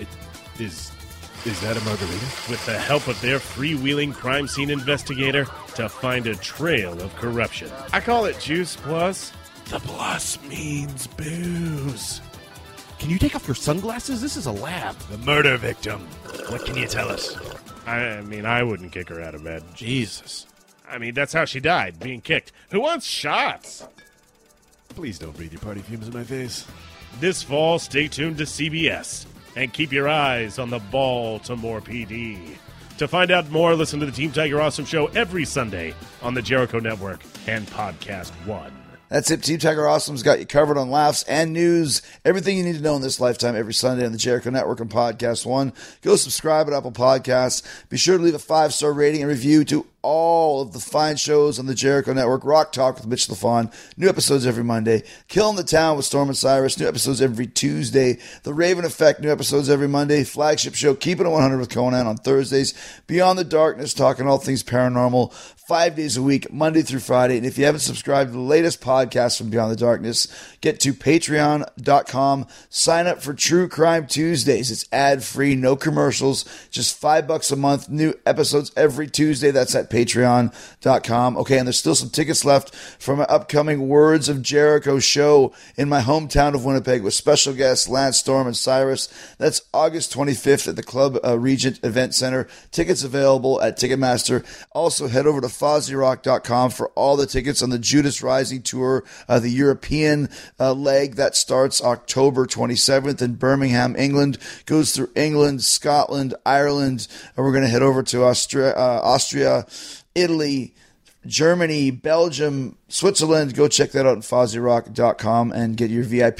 that a margarita? With the help of their freewheeling crime scene investigator to find a trail of corruption. I call it Juice Plus. The plus means booze. Can you take off your sunglasses? This is a lab. The murder victim. What can you tell us? I mean, I wouldn't kick her out of bed. Jesus. I mean, that's how she died, being kicked. Who wants shots? Please don't breathe your party fumes in my face. This fall, stay tuned to CBS and keep your eyes on the Baltimore PD. To find out more, listen to the Team Tiger Awesome Show every Sunday on the Jericho Network and Podcast One. That's it. Team Tiger Awesome's got you covered on laughs and news. Everything you need to know in this lifetime every Sunday on the Jericho Network and Podcast One. Go subscribe at Apple Podcasts. Be sure to leave a 5-star rating and review to all of the fine shows on the Jericho Network. Rock Talk with Mitch LaFon. New episodes every Monday. Killing the Town with Storm and Cyrus. New episodes every Tuesday. The Raven Effect. New episodes every Monday. Flagship show Keeping It 100 with Conan on Thursdays. Beyond the Darkness, talking all things paranormal. 5 days a week, Monday through Friday. And if you haven't subscribed to the latest podcast from Beyond the Darkness, get to patreon.com. Sign up for True Crime Tuesdays. It's ad-free, no commercials, just $5 a month. New episodes every Tuesday. That's at patreon.com. Okay, and there's still some tickets left for my upcoming Words of Jericho show in my hometown of Winnipeg with special guests Lance Storm and Cyrus. That's August 25th at the Club Regent Event Center. Tickets available at Ticketmaster. Also, head over to FozzyRock.com for all the tickets on the Judas Rising Tour, the European leg that starts October 27th in Birmingham, England. Goes through England, Scotland, Ireland, and we're going to head over to Austria, Italy, Germany, Belgium, Switzerland. Go check that out at FozzyRock.com and get your VIP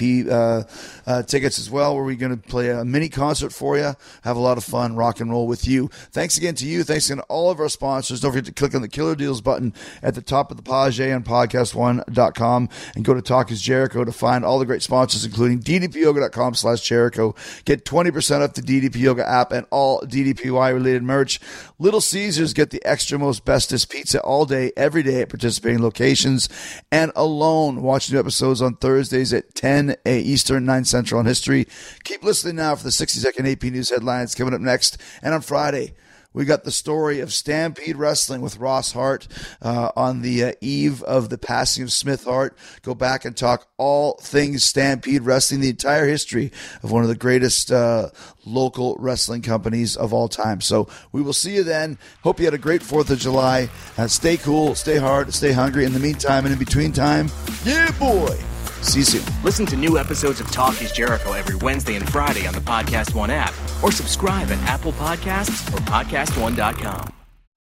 tickets as well, where we're going to play a mini concert for you. Have a lot of fun, rock and roll with you. Thanks again to you. Thanks again to all of our sponsors. Don't forget to click on the Killer Deals button at the top of the page on podcast1.com and go to Talk is Jericho to find all the great sponsors, including ddpyoga.com/Jericho. Get 20% off the DDP Yoga app and all DDPY related merch. Little Caesars, get the extra most bestest pizza all day, every day at participating locations. And Alone, watch new episodes on Thursdays at 10 Eastern, 9 Central on History. Keep listening now for the 60-second AP News headlines coming up next. And on Friday, we got the story of Stampede Wrestling with Ross Hart on the eve of the passing of Smith Hart. Go back and talk all things Stampede Wrestling, the entire history of one of the greatest local wrestling companies of all time. So we will see you then. Hope you had a great 4th of July. Stay cool, stay hard, stay hungry. In the meantime and in between time, yeah, boy. See you soon. Listen to new episodes of Talk is Jericho every Wednesday and Friday on the Podcast One app, or subscribe at Apple Podcasts or PodcastOne.com.